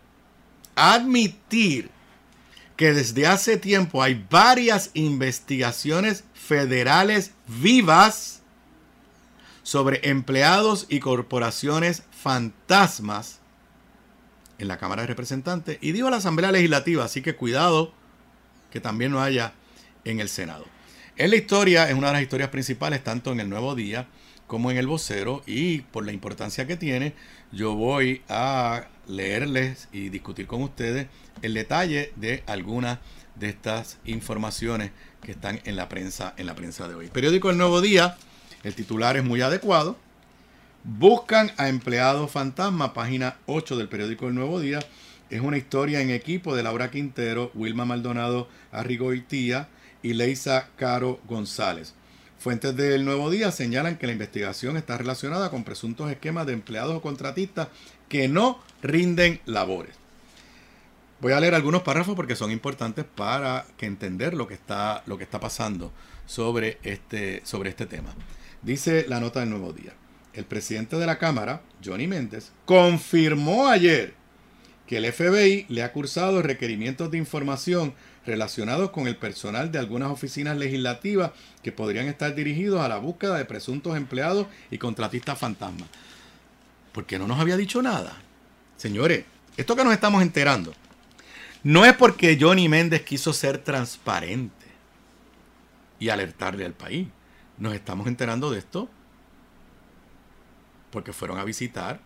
Speaker 2: que desde hace tiempo hay varias investigaciones federales vivas sobre empleados y corporaciones fantasmas en la Cámara de Representantes, y digo la Asamblea Legislativa, así que cuidado que también no haya en el Senado. Es una de las historias principales, tanto en el Nuevo Día como en el Vocero, y por la importancia que tiene, yo voy a leerles y discutir con ustedes el detalle de algunas de estas informaciones que están en la prensa de hoy. Periódico El Nuevo Día, el titular es muy adecuado. Buscan a empleados fantasma, página 8 del periódico El Nuevo Día. Es una historia en equipo de Laura Quintero, Wilma Maldonado Arrigoitía y Leisa Caro González. Fuentes del Nuevo Día señalan que la investigación está relacionada con presuntos esquemas de empleados o contratistas que no rinden labores. Voy a leer algunos párrafos porque son importantes para que entender lo que está pasando sobre este tema. Dice la nota del Nuevo Día. El presidente de la Cámara, Johnny Méndez, confirmó ayer que el FBI le ha cursado requerimientos de información relacionados con el personal de algunas oficinas legislativas que podrían estar dirigidos a la búsqueda de presuntos empleados y contratistas fantasmas. ¿Por qué no nos había dicho nada? Señores, esto que nos estamos enterando no es porque Johnny Méndez quiso ser transparente y alertarle al país. Nos estamos enterando de esto porque fueron a visitar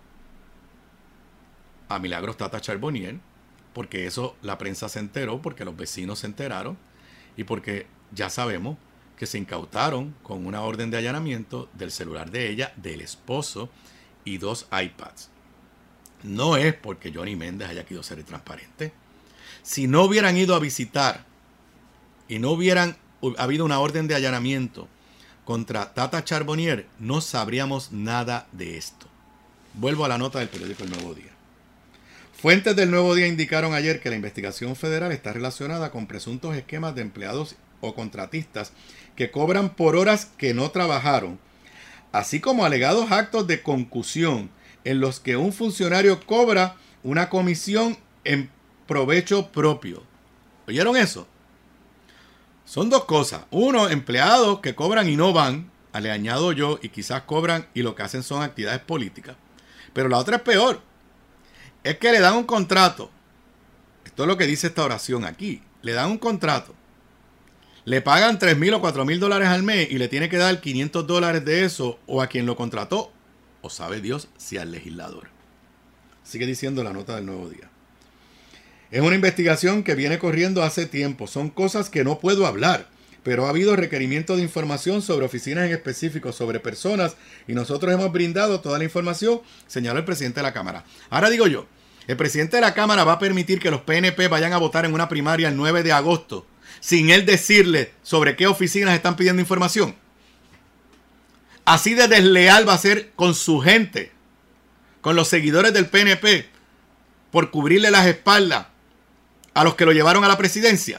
Speaker 2: a Milagros Tata Charbonnier, porque eso la prensa se enteró, porque los vecinos se enteraron y porque ya sabemos que se incautaron con una orden de allanamiento del celular de ella, del esposo y 2 iPads. No es porque Johnny Méndez haya querido ser transparente. Si no hubieran ido a visitar y no hubieran habido una orden de allanamiento contra Tata Charbonnier, no sabríamos nada de esto. Vuelvo a la nota del periódico El Nuevo Día. Fuentes del Nuevo Día indicaron ayer que la investigación federal está relacionada con presuntos esquemas de empleados o contratistas que cobran por horas que no trabajaron, así como alegados actos de concusión en los que un funcionario cobra una comisión en provecho propio. ¿Oyeron eso? Son dos cosas. Uno, empleados que cobran y no van, le añado yo, y quizás cobran y lo que hacen son actividades políticas. Pero la otra es peor. Es que le dan un contrato. Esto es lo que dice esta oración aquí. Le dan un contrato. le pagan $3,000 o $4,000 al mes y le tiene que dar $500 de eso o a quien lo contrató, o sabe Dios si al legislador. Sigue diciendo la nota del Nuevo Día. Es una investigación que viene corriendo hace tiempo. Son cosas que no puedo hablar, pero ha habido requerimiento de información sobre oficinas en específico, sobre personas, y nosotros hemos brindado toda la información, señaló el presidente de la Cámara. Ahora digo yo, el presidente de la Cámara va a permitir que los PNP vayan a votar en una primaria el 9 de agosto sin él decirle sobre qué oficinas están pidiendo información. Así de desleal va a ser con su gente, con los seguidores del PNP, por cubrirle las espaldas a los que lo llevaron a la presidencia.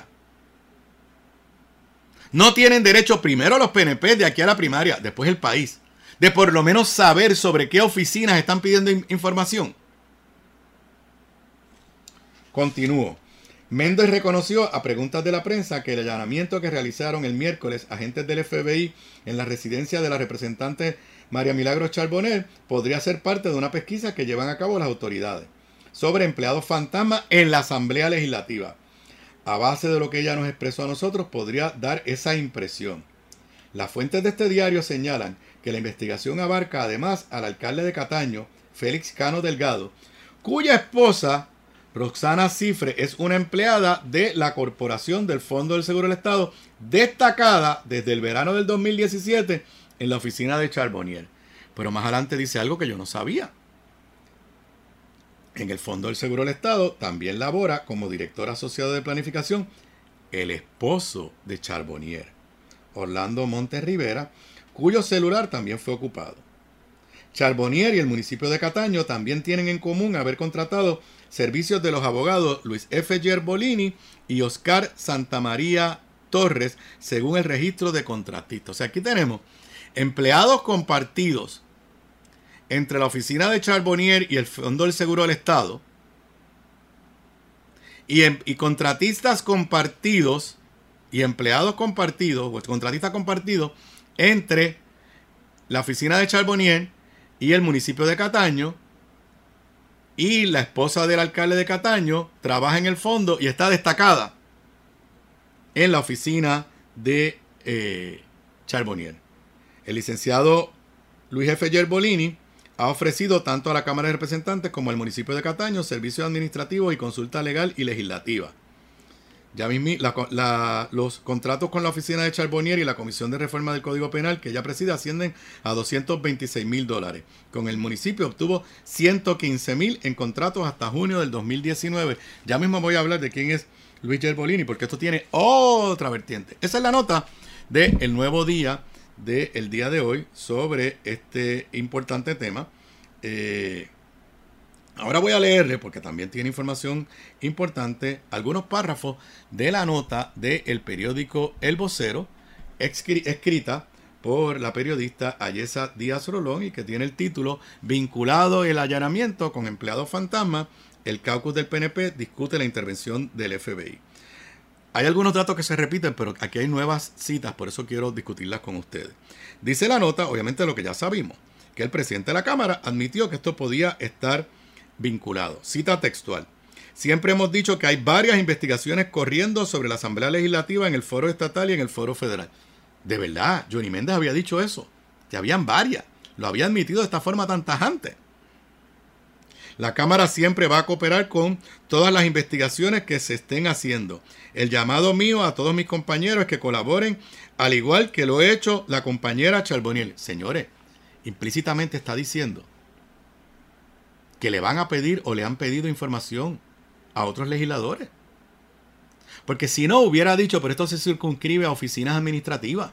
Speaker 2: No tienen derecho primero los PNP de aquí a la primaria, después el país, de por lo menos saber sobre qué oficinas están pidiendo información. Continúo. Méndez reconoció a preguntas de la prensa que el allanamiento que realizaron el miércoles agentes del FBI en la residencia de la representante María Milagros Charbonnier podría ser parte de una pesquisa que llevan a cabo las autoridades sobre empleados fantasma en la Asamblea Legislativa. A base de lo que ella nos expresó a nosotros, podría dar esa impresión. Las fuentes de este diario señalan que la investigación abarca además al alcalde de Cataño, Félix Cano Delgado, cuya esposa, Roxana Cifre, es una empleada de la Corporación del Fondo del Seguro del Estado, destacada desde el verano del 2017 en la oficina de Charbonnier. Pero más adelante dice algo que yo no sabía. En el Fondo del Seguro del Estado también labora como director asociado de planificación el esposo de Charbonnier, Orlando Montes Rivera, cuyo celular también fue ocupado. Charbonnier y el municipio de Cataño también tienen en común haber contratado servicios de los abogados Luis F. Gerbolini y Oscar Santamaría Torres, según el registro de contratistas. O sea, aquí tenemos empleados compartidos entre la oficina de Charbonnier y el Fondo del Seguro del Estado, y contratistas compartidos y empleados compartidos, o contratistas compartidos entre la oficina de Charbonnier y el municipio de Cataño, y la esposa del alcalde de Cataño trabaja en el fondo y está destacada en la oficina de Charbonnier. El licenciado Luis F. Gerbolini ha ofrecido tanto a la Cámara de Representantes como al municipio de Cataño servicios administrativos y consulta legal y legislativa. Ya mismo, los contratos con la oficina de Charbonnier y la Comisión de Reforma del Código Penal que ella preside ascienden a $226,000. Con el municipio obtuvo $115,000 en contratos hasta junio del 2019. Ya mismo voy a hablar de quién es Luis Gerbolini, porque esto tiene otra vertiente. Esa es la nota del Nuevo Día del día de hoy sobre este importante tema. Ahora voy a leerle, porque también tiene información importante, algunos párrafos de la nota del periódico El Vocero, escrita por la periodista Ayesa Díaz Rolón, y que tiene el título "Vinculado el allanamiento con empleados fantasma, el caucus del PNP discute la intervención del FBI". Hay algunos datos que se repiten, pero aquí hay nuevas citas, por eso quiero discutirlas con ustedes. Dice la nota, obviamente lo que ya sabemos, que el presidente de la Cámara admitió que esto podía estar vinculado. Cita textual: "Siempre hemos dicho que hay varias investigaciones corriendo sobre la Asamblea Legislativa en el foro estatal y en el foro federal". De verdad, Johnny Méndez había dicho eso, que habían varias. Lo había admitido de esta forma tan tajante. "La Cámara siempre va a cooperar con todas las investigaciones que se estén haciendo. El llamado mío a todos mis compañeros es que colaboren, al igual que lo ha hecho la compañera Charbonnier". Señores, implícitamente está diciendo que le van a pedir o le han pedido información a otros legisladores. Porque si no, hubiera dicho, pero esto se circunscribe a oficinas administrativas.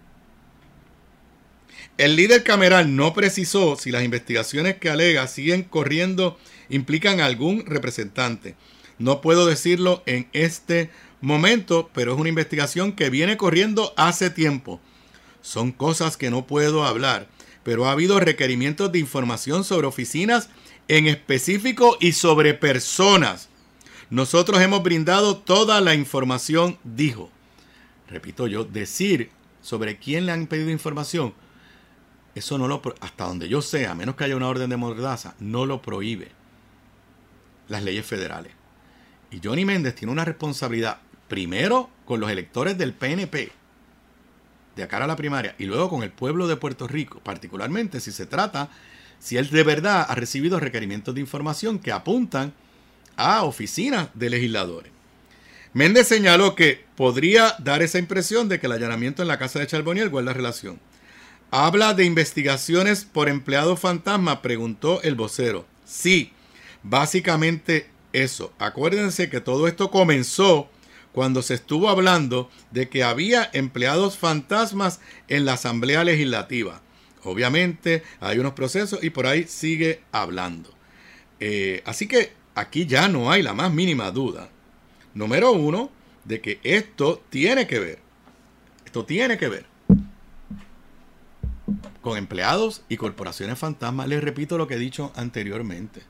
Speaker 2: El líder cameral no precisó si las investigaciones que alega siguen corriendo implican a algún representante. "No puedo decirlo en este momento, pero es una investigación que viene corriendo hace tiempo. Son cosas que no puedo hablar, pero ha habido requerimientos de información sobre oficinas en específico y sobre personas. Nosotros hemos brindado toda la información", dijo. Repito yo, decir sobre quién le han pedido información, eso no lo, hasta donde yo sé, a menos que haya una orden de mordaza, no lo prohíbe las leyes federales. Y Johnny Méndez tiene una responsabilidad primero con los electores del PNP, de cara a la primaria, y luego con el pueblo de Puerto Rico, particularmente si él de verdad ha recibido requerimientos de información que apuntan a oficinas de legisladores. Méndez señaló que podría dar esa impresión de que el allanamiento en la casa de Charbonnier guarda relación. ¿Habla de investigaciones por empleados fantasma?, preguntó el vocero. Sí, básicamente eso. Acuérdense que todo esto comenzó cuando se estuvo hablando de que había empleados fantasmas en la Asamblea Legislativa. Obviamente hay unos procesos y por ahí sigue hablando. Así que aquí ya no hay la más mínima duda. Número uno, de que esto tiene que ver con empleados y corporaciones fantasmas. Les repito lo que he dicho anteriormente.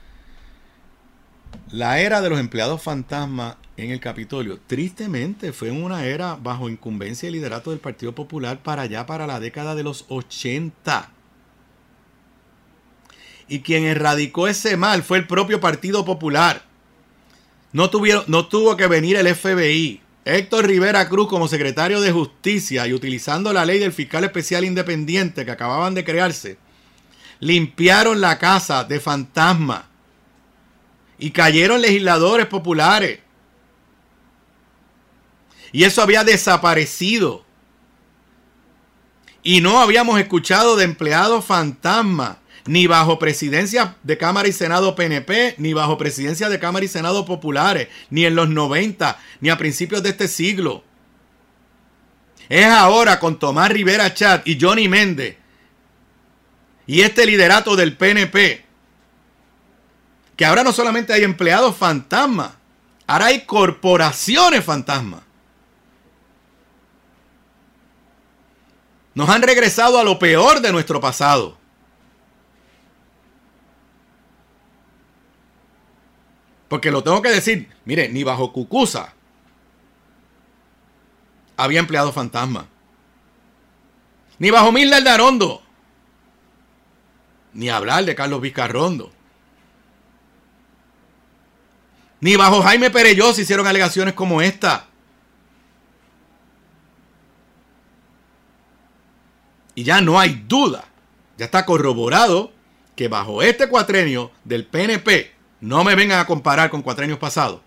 Speaker 2: La era de los empleados fantasmas en el Capitolio, tristemente, fue una era bajo incumbencia y liderato del Partido Popular para la década de los 80. Y quien erradicó ese mal fue el propio Partido Popular. No tuvo que venir el FBI. Héctor Rivera Cruz, como secretario de Justicia y utilizando la ley del fiscal especial independiente que acababan de crearse, limpiaron la casa de fantasmas y cayeron legisladores populares. Y eso había desaparecido. Y no habíamos escuchado de empleados fantasmas, ni bajo presidencia de Cámara y Senado PNP, ni bajo presidencia de Cámara y Senado populares, ni en los 90, ni a principios de este siglo. Es ahora con Tomás Rivera Chat y Johnny Méndez y este liderato del PNP que ahora no solamente hay empleados fantasmas, ahora hay corporaciones fantasmas. Nos han regresado a lo peor de nuestro pasado. Porque lo tengo que decir, mire, ni bajo Cucuza había empleados fantasmas. Ni bajo Millar de Arondo. Ni hablar de Carlos Vizcarrondo. Ni bajo Jaime Perelló se hicieron alegaciones como esta. Y ya no hay duda. Ya está corroborado que bajo este cuatrenio del PNP, no me vengan a comparar con cuatrenios pasados,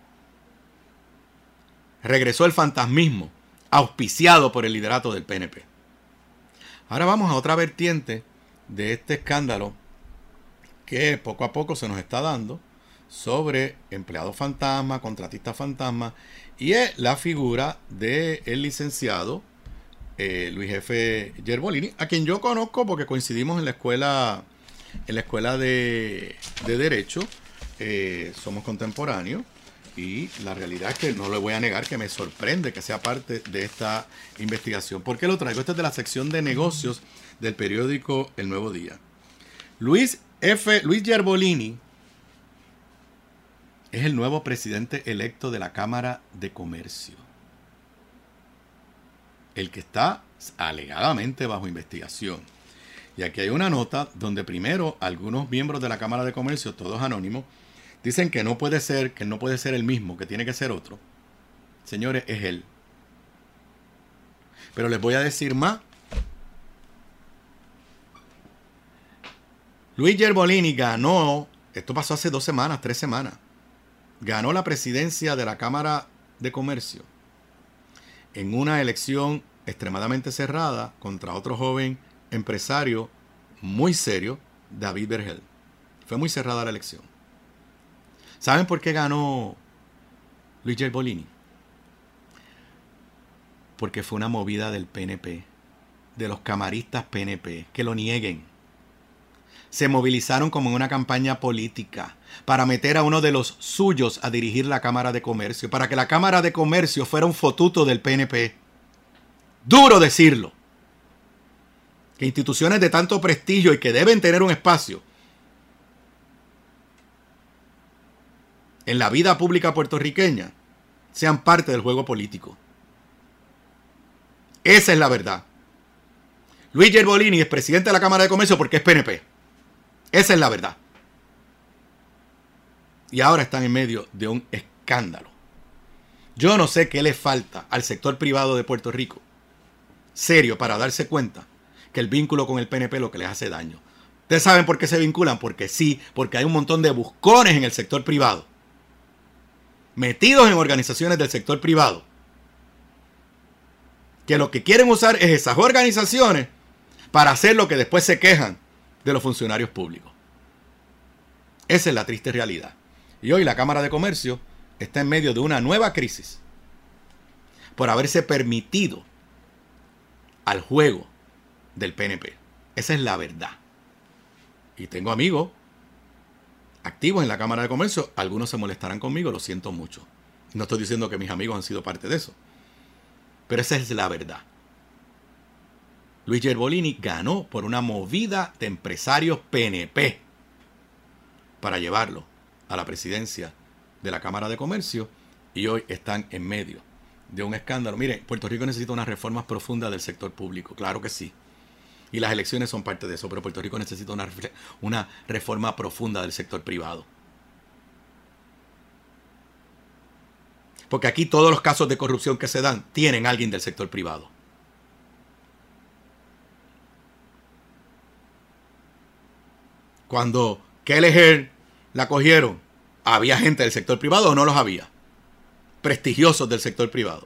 Speaker 2: regresó el fantasmismo auspiciado por el liderato del PNP. Ahora vamos a otra vertiente de este escándalo que poco a poco se nos está dando sobre empleados fantasma, contratistas fantasma, y es la figura del licenciado Luis F. Gerbolini, a quien yo conozco porque coincidimos en la escuela de Derecho. Somos contemporáneos y la realidad es que no le voy a negar que me sorprende que sea parte de esta investigación. ¿Por qué lo traigo? Este es de la sección de negocios del periódico El Nuevo Día. Luis Gerbolini es el nuevo presidente electo de la Cámara de Comercio, el que está alegadamente bajo investigación. Y aquí hay una nota donde primero algunos miembros de la Cámara de Comercio, todos anónimos, dicen que no puede ser el mismo, que tiene que ser otro. Señores, es él. Pero les voy a decir más. Luis Gerbolini ganó, esto pasó hace 2 semanas, 3 semanas, ganó la presidencia de la Cámara de Comercio en una elección extremadamente cerrada contra otro joven empresario muy serio, David Vergel. Fue muy cerrada la elección. ¿Saben por qué ganó Luis Gerbolini? Porque fue una movida del PNP, de los camaristas PNP, que lo nieguen. Se movilizaron como en una campaña política para meter a uno de los suyos a dirigir la Cámara de Comercio, para que la Cámara de Comercio fuera un fotuto del PNP. Duro decirlo. Que instituciones de tanto prestigio y que deben tener un espacio en la vida pública puertorriqueña sean parte del juego político. Esa es la verdad. Luis Gerbolini es presidente de la Cámara de Comercio porque es PNP. Esa es la verdad. Y ahora están en medio de un escándalo Yo no sé qué le falta al sector privado de Puerto Rico, serio, para darse cuenta que el vínculo con el PNP es lo que les hace daño. ¿Ustedes saben por qué se vinculan? Porque sí, porque hay un montón de buscones en el sector privado, metidos en organizaciones del sector privado, que lo que quieren usar es esas organizaciones para hacer lo que después se quejan de los funcionarios públicos. Esa es la triste realidad. Y hoy la Cámara de Comercio está en medio de una nueva crisis por haberse permitido al juego del PNP. Esa es la verdad. Y tengo amigos activos en la Cámara de Comercio. Algunos se molestarán conmigo, lo siento mucho. No estoy diciendo que mis amigos han sido parte de eso, pero esa es la verdad. Luis Gerbolini ganó por una movida de empresarios PNP para llevarlo a la presidencia de la Cámara de Comercio, y hoy están en medio de un escándalo. Miren, Puerto Rico necesita unas reformas profundas del sector público, claro que sí. Y las elecciones son parte de eso, pero Puerto Rico necesita una reforma profunda del sector privado. Porque aquí todos los casos de corrupción que se dan tienen a alguien del sector privado. Cuando Kelleher la cogieron, ¿había gente del sector privado o no los había? Prestigiosos del sector privado.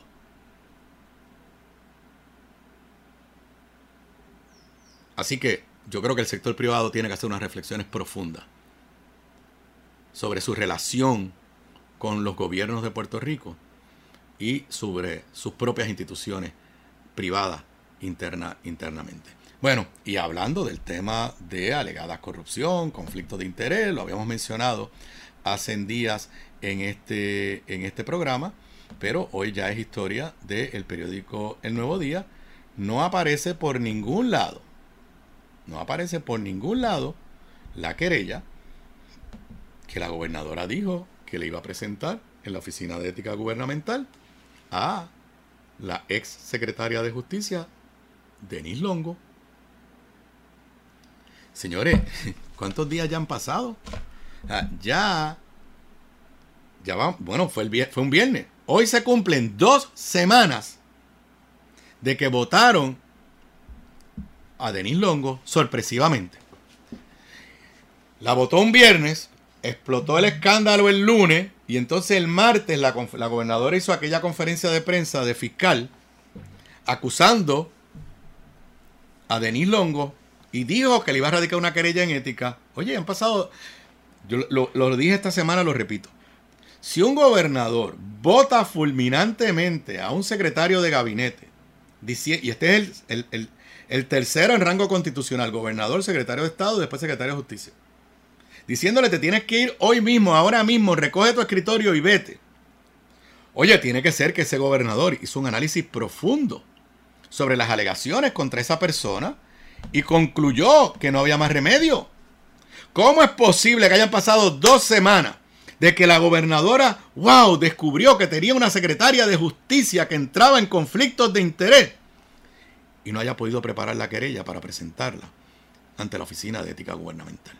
Speaker 2: Así que yo creo que el sector privado tiene que hacer unas reflexiones profundas sobre su relación con los gobiernos de Puerto Rico y sobre sus propias instituciones privadas internamente. Bueno, y hablando del tema de alegada corrupción, conflicto de interés, lo habíamos mencionado hace días en este programa, pero hoy ya es historia del periódico El Nuevo Día. No aparece por ningún lado la querella que la gobernadora dijo que le iba a presentar en la Oficina de Ética Gubernamental a la ex secretaria de Justicia, Denise Longo. Señores, ¿cuántos días ya han pasado? Ya va, bueno, fue un viernes. Hoy se cumplen 2 semanas de que votaron a Denise Longo sorpresivamente. La votó un viernes, explotó el escándalo el lunes, y entonces el martes la gobernadora hizo aquella conferencia de prensa de fiscal acusando a Denise Longo y dijo que le iba a radicar una querella en ética. Oye, han pasado, yo lo dije esta semana, lo repito. Si un gobernador vota fulminantemente a un secretario de gabinete, y este es el tercero en rango constitucional, gobernador, secretario de Estado, después secretario de Justicia, diciéndole te tienes que ir hoy mismo, ahora mismo, recoge tu escritorio y vete. Oye, tiene que ser que ese gobernador hizo un análisis profundo sobre las alegaciones contra esa persona y concluyó que no había más remedio. ¿Cómo es posible que hayan pasado 2 semanas de que la gobernadora, descubrió que tenía una secretaria de Justicia que entraba en conflictos de interés y no haya podido preparar la querella para presentarla ante la Oficina de Ética Gubernamental?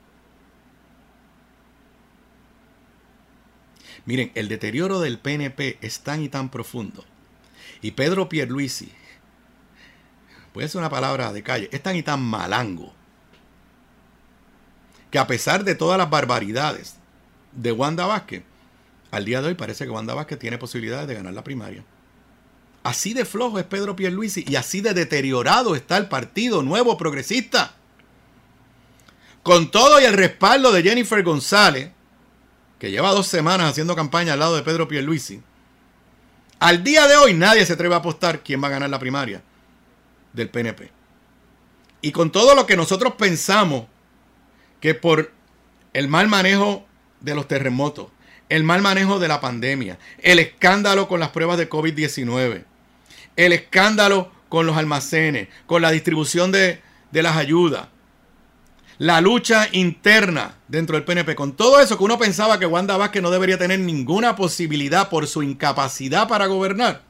Speaker 2: Miren, el deterioro del PNP es tan y tan profundo. Y Pedro Pierluisi, voy a decir una palabra de calle, es tan y tan malango, que a pesar de todas las barbaridades de Wanda Vázquez, al día de hoy parece que Wanda Vázquez tiene posibilidades de ganar la primaria. Así de flojo es Pedro Pierluisi y así de deteriorado está el Partido Nuevo Progresista. Con todo y el respaldo de Jennifer González, que lleva 2 semanas haciendo campaña al lado de Pedro Pierluisi, al día de hoy nadie se atreve a apostar quién va a ganar la primaria del PNP. Y con todo lo que nosotros pensamos que por el mal manejo de los terremotos, el mal manejo de la pandemia, el escándalo con las pruebas de COVID-19, el escándalo con los almacenes, con la distribución de las ayudas, la lucha interna dentro del PNP, con todo eso que uno pensaba que Wanda Vázquez no debería tener ninguna posibilidad por su incapacidad para gobernar,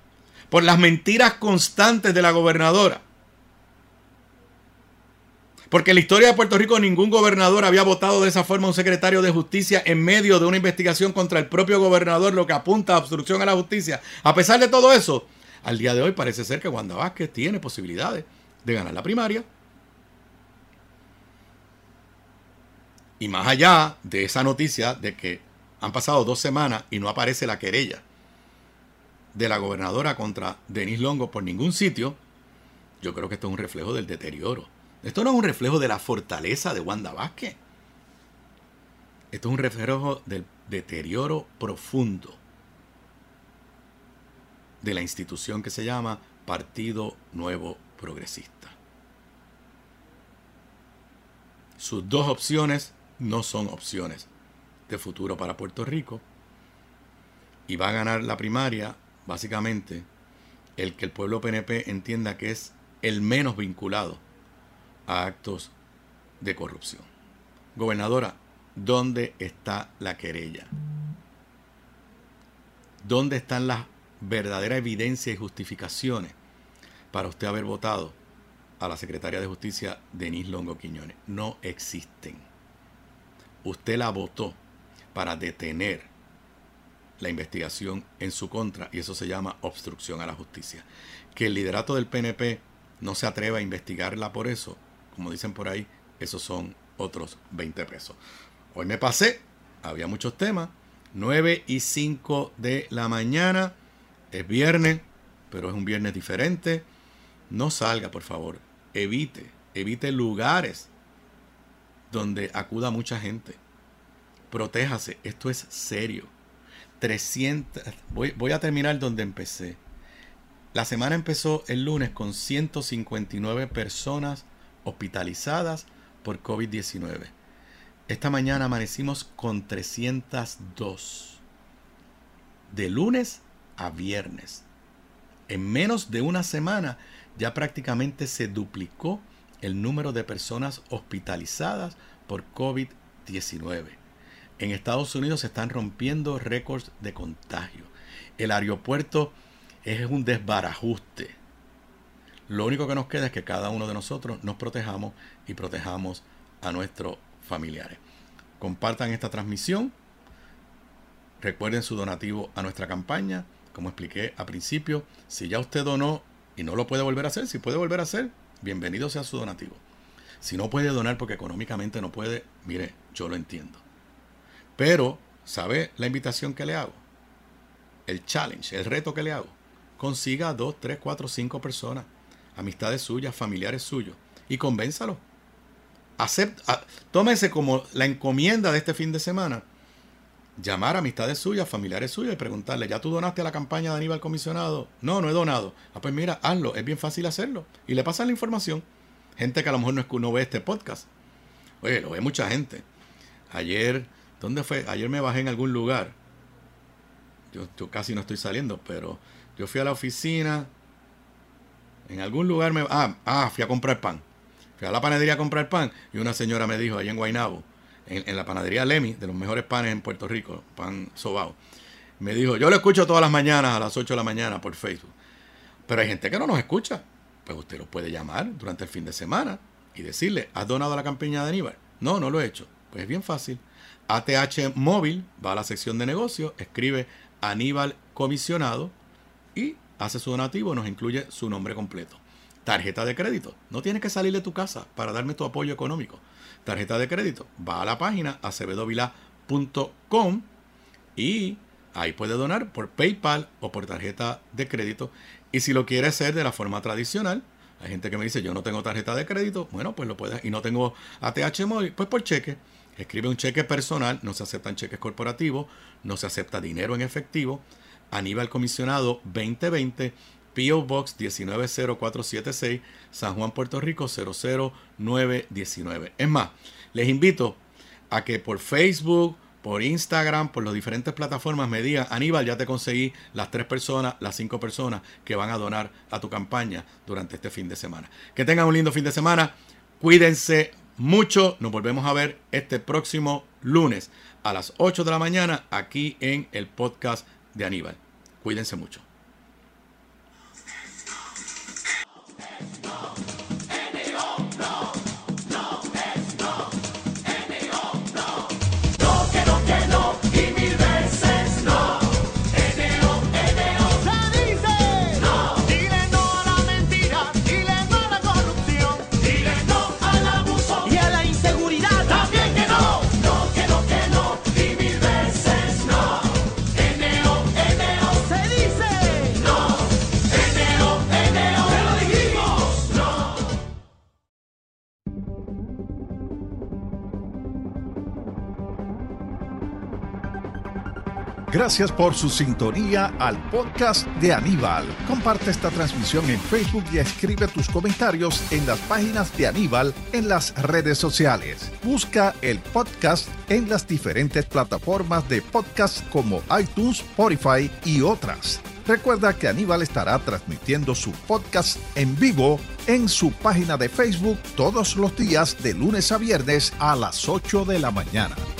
Speaker 2: por las mentiras constantes de la gobernadora, Porque en la historia de Puerto Rico ningún gobernador había votado de esa forma a un secretario de justicia en medio de una investigación contra el propio gobernador, lo que apunta a obstrucción a la justicia. A pesar de todo eso, al día de hoy parece ser que Wanda Vázquez tiene posibilidades de ganar la primaria. Y más allá de esa noticia de que han pasado 2 semanas y no aparece la querella de la gobernadora contra Denise Longo por ningún sitio, yo creo que esto es un reflejo del deterioro. Esto no es un reflejo de la fortaleza de Wanda Vázquez. Esto es un reflejo del deterioro profundo de la institución que se llama Partido Nuevo Progresista. Sus 2 opciones no son opciones de futuro para Puerto Rico. Y va a ganar la primaria, básicamente, el que el pueblo PNP entienda que es el menos vinculado a actos de corrupción. Gobernadora, ¿dónde está la querella? ¿Dónde están las verdaderas evidencias y justificaciones para usted haber votado a la secretaria de Justicia, Denise Longo Quiñones? No existen. Usted la votó para detener la investigación en su contra y eso se llama obstrucción a la justicia. Que el liderato del PNP no se atreva a investigarla por eso, como dicen por ahí, esos son otros 20 pesos. Hoy me pasé, había muchos temas, 9:05 de la mañana, es viernes, pero es un viernes diferente. No salga, por favor, evite lugares donde acuda mucha gente. Protéjase, esto es serio. 300, voy a terminar donde empecé. La semana empezó el lunes con 159 personas hospitalizadas por COVID-19. Esta mañana amanecimos con 302. De lunes a viernes. En menos de una semana ya prácticamente se duplicó el número de personas hospitalizadas por COVID-19. En Estados Unidos se están rompiendo récords de contagio. El aeropuerto es un desbarajuste. Lo único que nos queda es que cada uno de nosotros nos protejamos y protejamos a nuestros familiares. Compartan esta transmisión. Recuerden su donativo a nuestra campaña. Como expliqué al principio, si ya usted donó y no lo puede volver a hacer, si puede volver a hacer, bienvenido sea su donativo. Si no puede donar porque económicamente no puede, mire, yo lo entiendo. Pero, ¿sabe la invitación que le hago? El challenge, el reto que le hago. Consiga 2, 3, 4, 5 personas, amistades suyas, familiares suyos, y convénzalo. Tómese como la encomienda de este fin de semana. Llamar a amistades suyas, familiares suyos y preguntarle, ¿ya tú donaste a la campaña de Aníbal Comisionado? No, no he donado. Pues mira, hazlo, es bien fácil hacerlo. Y le pasan la información. Gente que a lo mejor no ve este podcast. Oye, lo ve mucha gente. Ayer, ¿dónde fue? Ayer me bajé en algún lugar. Yo casi no estoy saliendo, pero yo fui a la oficina. En algún lugar fui a comprar pan. Fui a la panadería a comprar pan y una señora me dijo, allá en Guaynabo, en la panadería Lemi, de los mejores panes en Puerto Rico, pan sobao, me dijo, yo lo escucho todas las mañanas a las 8 de la mañana por Facebook. Pero hay gente que no nos escucha. Pues usted lo puede llamar durante el fin de semana y decirle, ¿has donado a la campaña de Aníbal? No, no lo he hecho. Pues es bien fácil. ATH Móvil va a la sección de negocios, escribe Aníbal Comisionado y hace su donativo, nos incluye su nombre completo. Tarjeta de crédito. No tienes que salir de tu casa para darme tu apoyo económico. Tarjeta de crédito. Va a la página acevedovila.com y ahí puede donar por PayPal o por tarjeta de crédito. Y si lo quiere hacer de la forma tradicional, hay gente que me dice, yo no tengo tarjeta de crédito. Bueno, pues lo puedes. Y no tengo ATH Móvil, pues por cheque. Escribe un cheque personal, no se aceptan cheques corporativos, no se acepta dinero en efectivo. Aníbal Comisionado 2020, P.O. Box 190476, San Juan, Puerto Rico 00919. Es más, les invito a que por Facebook, por Instagram, por las diferentes plataformas me digan, Aníbal, ya te conseguí las 3 personas, las 5 personas que van a donar a tu campaña durante este fin de semana. Que tengan un lindo fin de semana, cuídense mucho, nos volvemos a ver este próximo lunes a las 8 de la mañana aquí en el podcast de Aníbal. Cuídense mucho.
Speaker 3: No,
Speaker 1: Gracias por su sintonía al podcast de Aníbal. Comparte esta transmisión en Facebook y escribe tus comentarios en las páginas de Aníbal en las redes sociales. Busca el podcast en las diferentes plataformas de podcast como iTunes, Spotify y otras. Recuerda que Aníbal estará transmitiendo su podcast en vivo en su página de Facebook todos los días de lunes a viernes a las 8 de la mañana.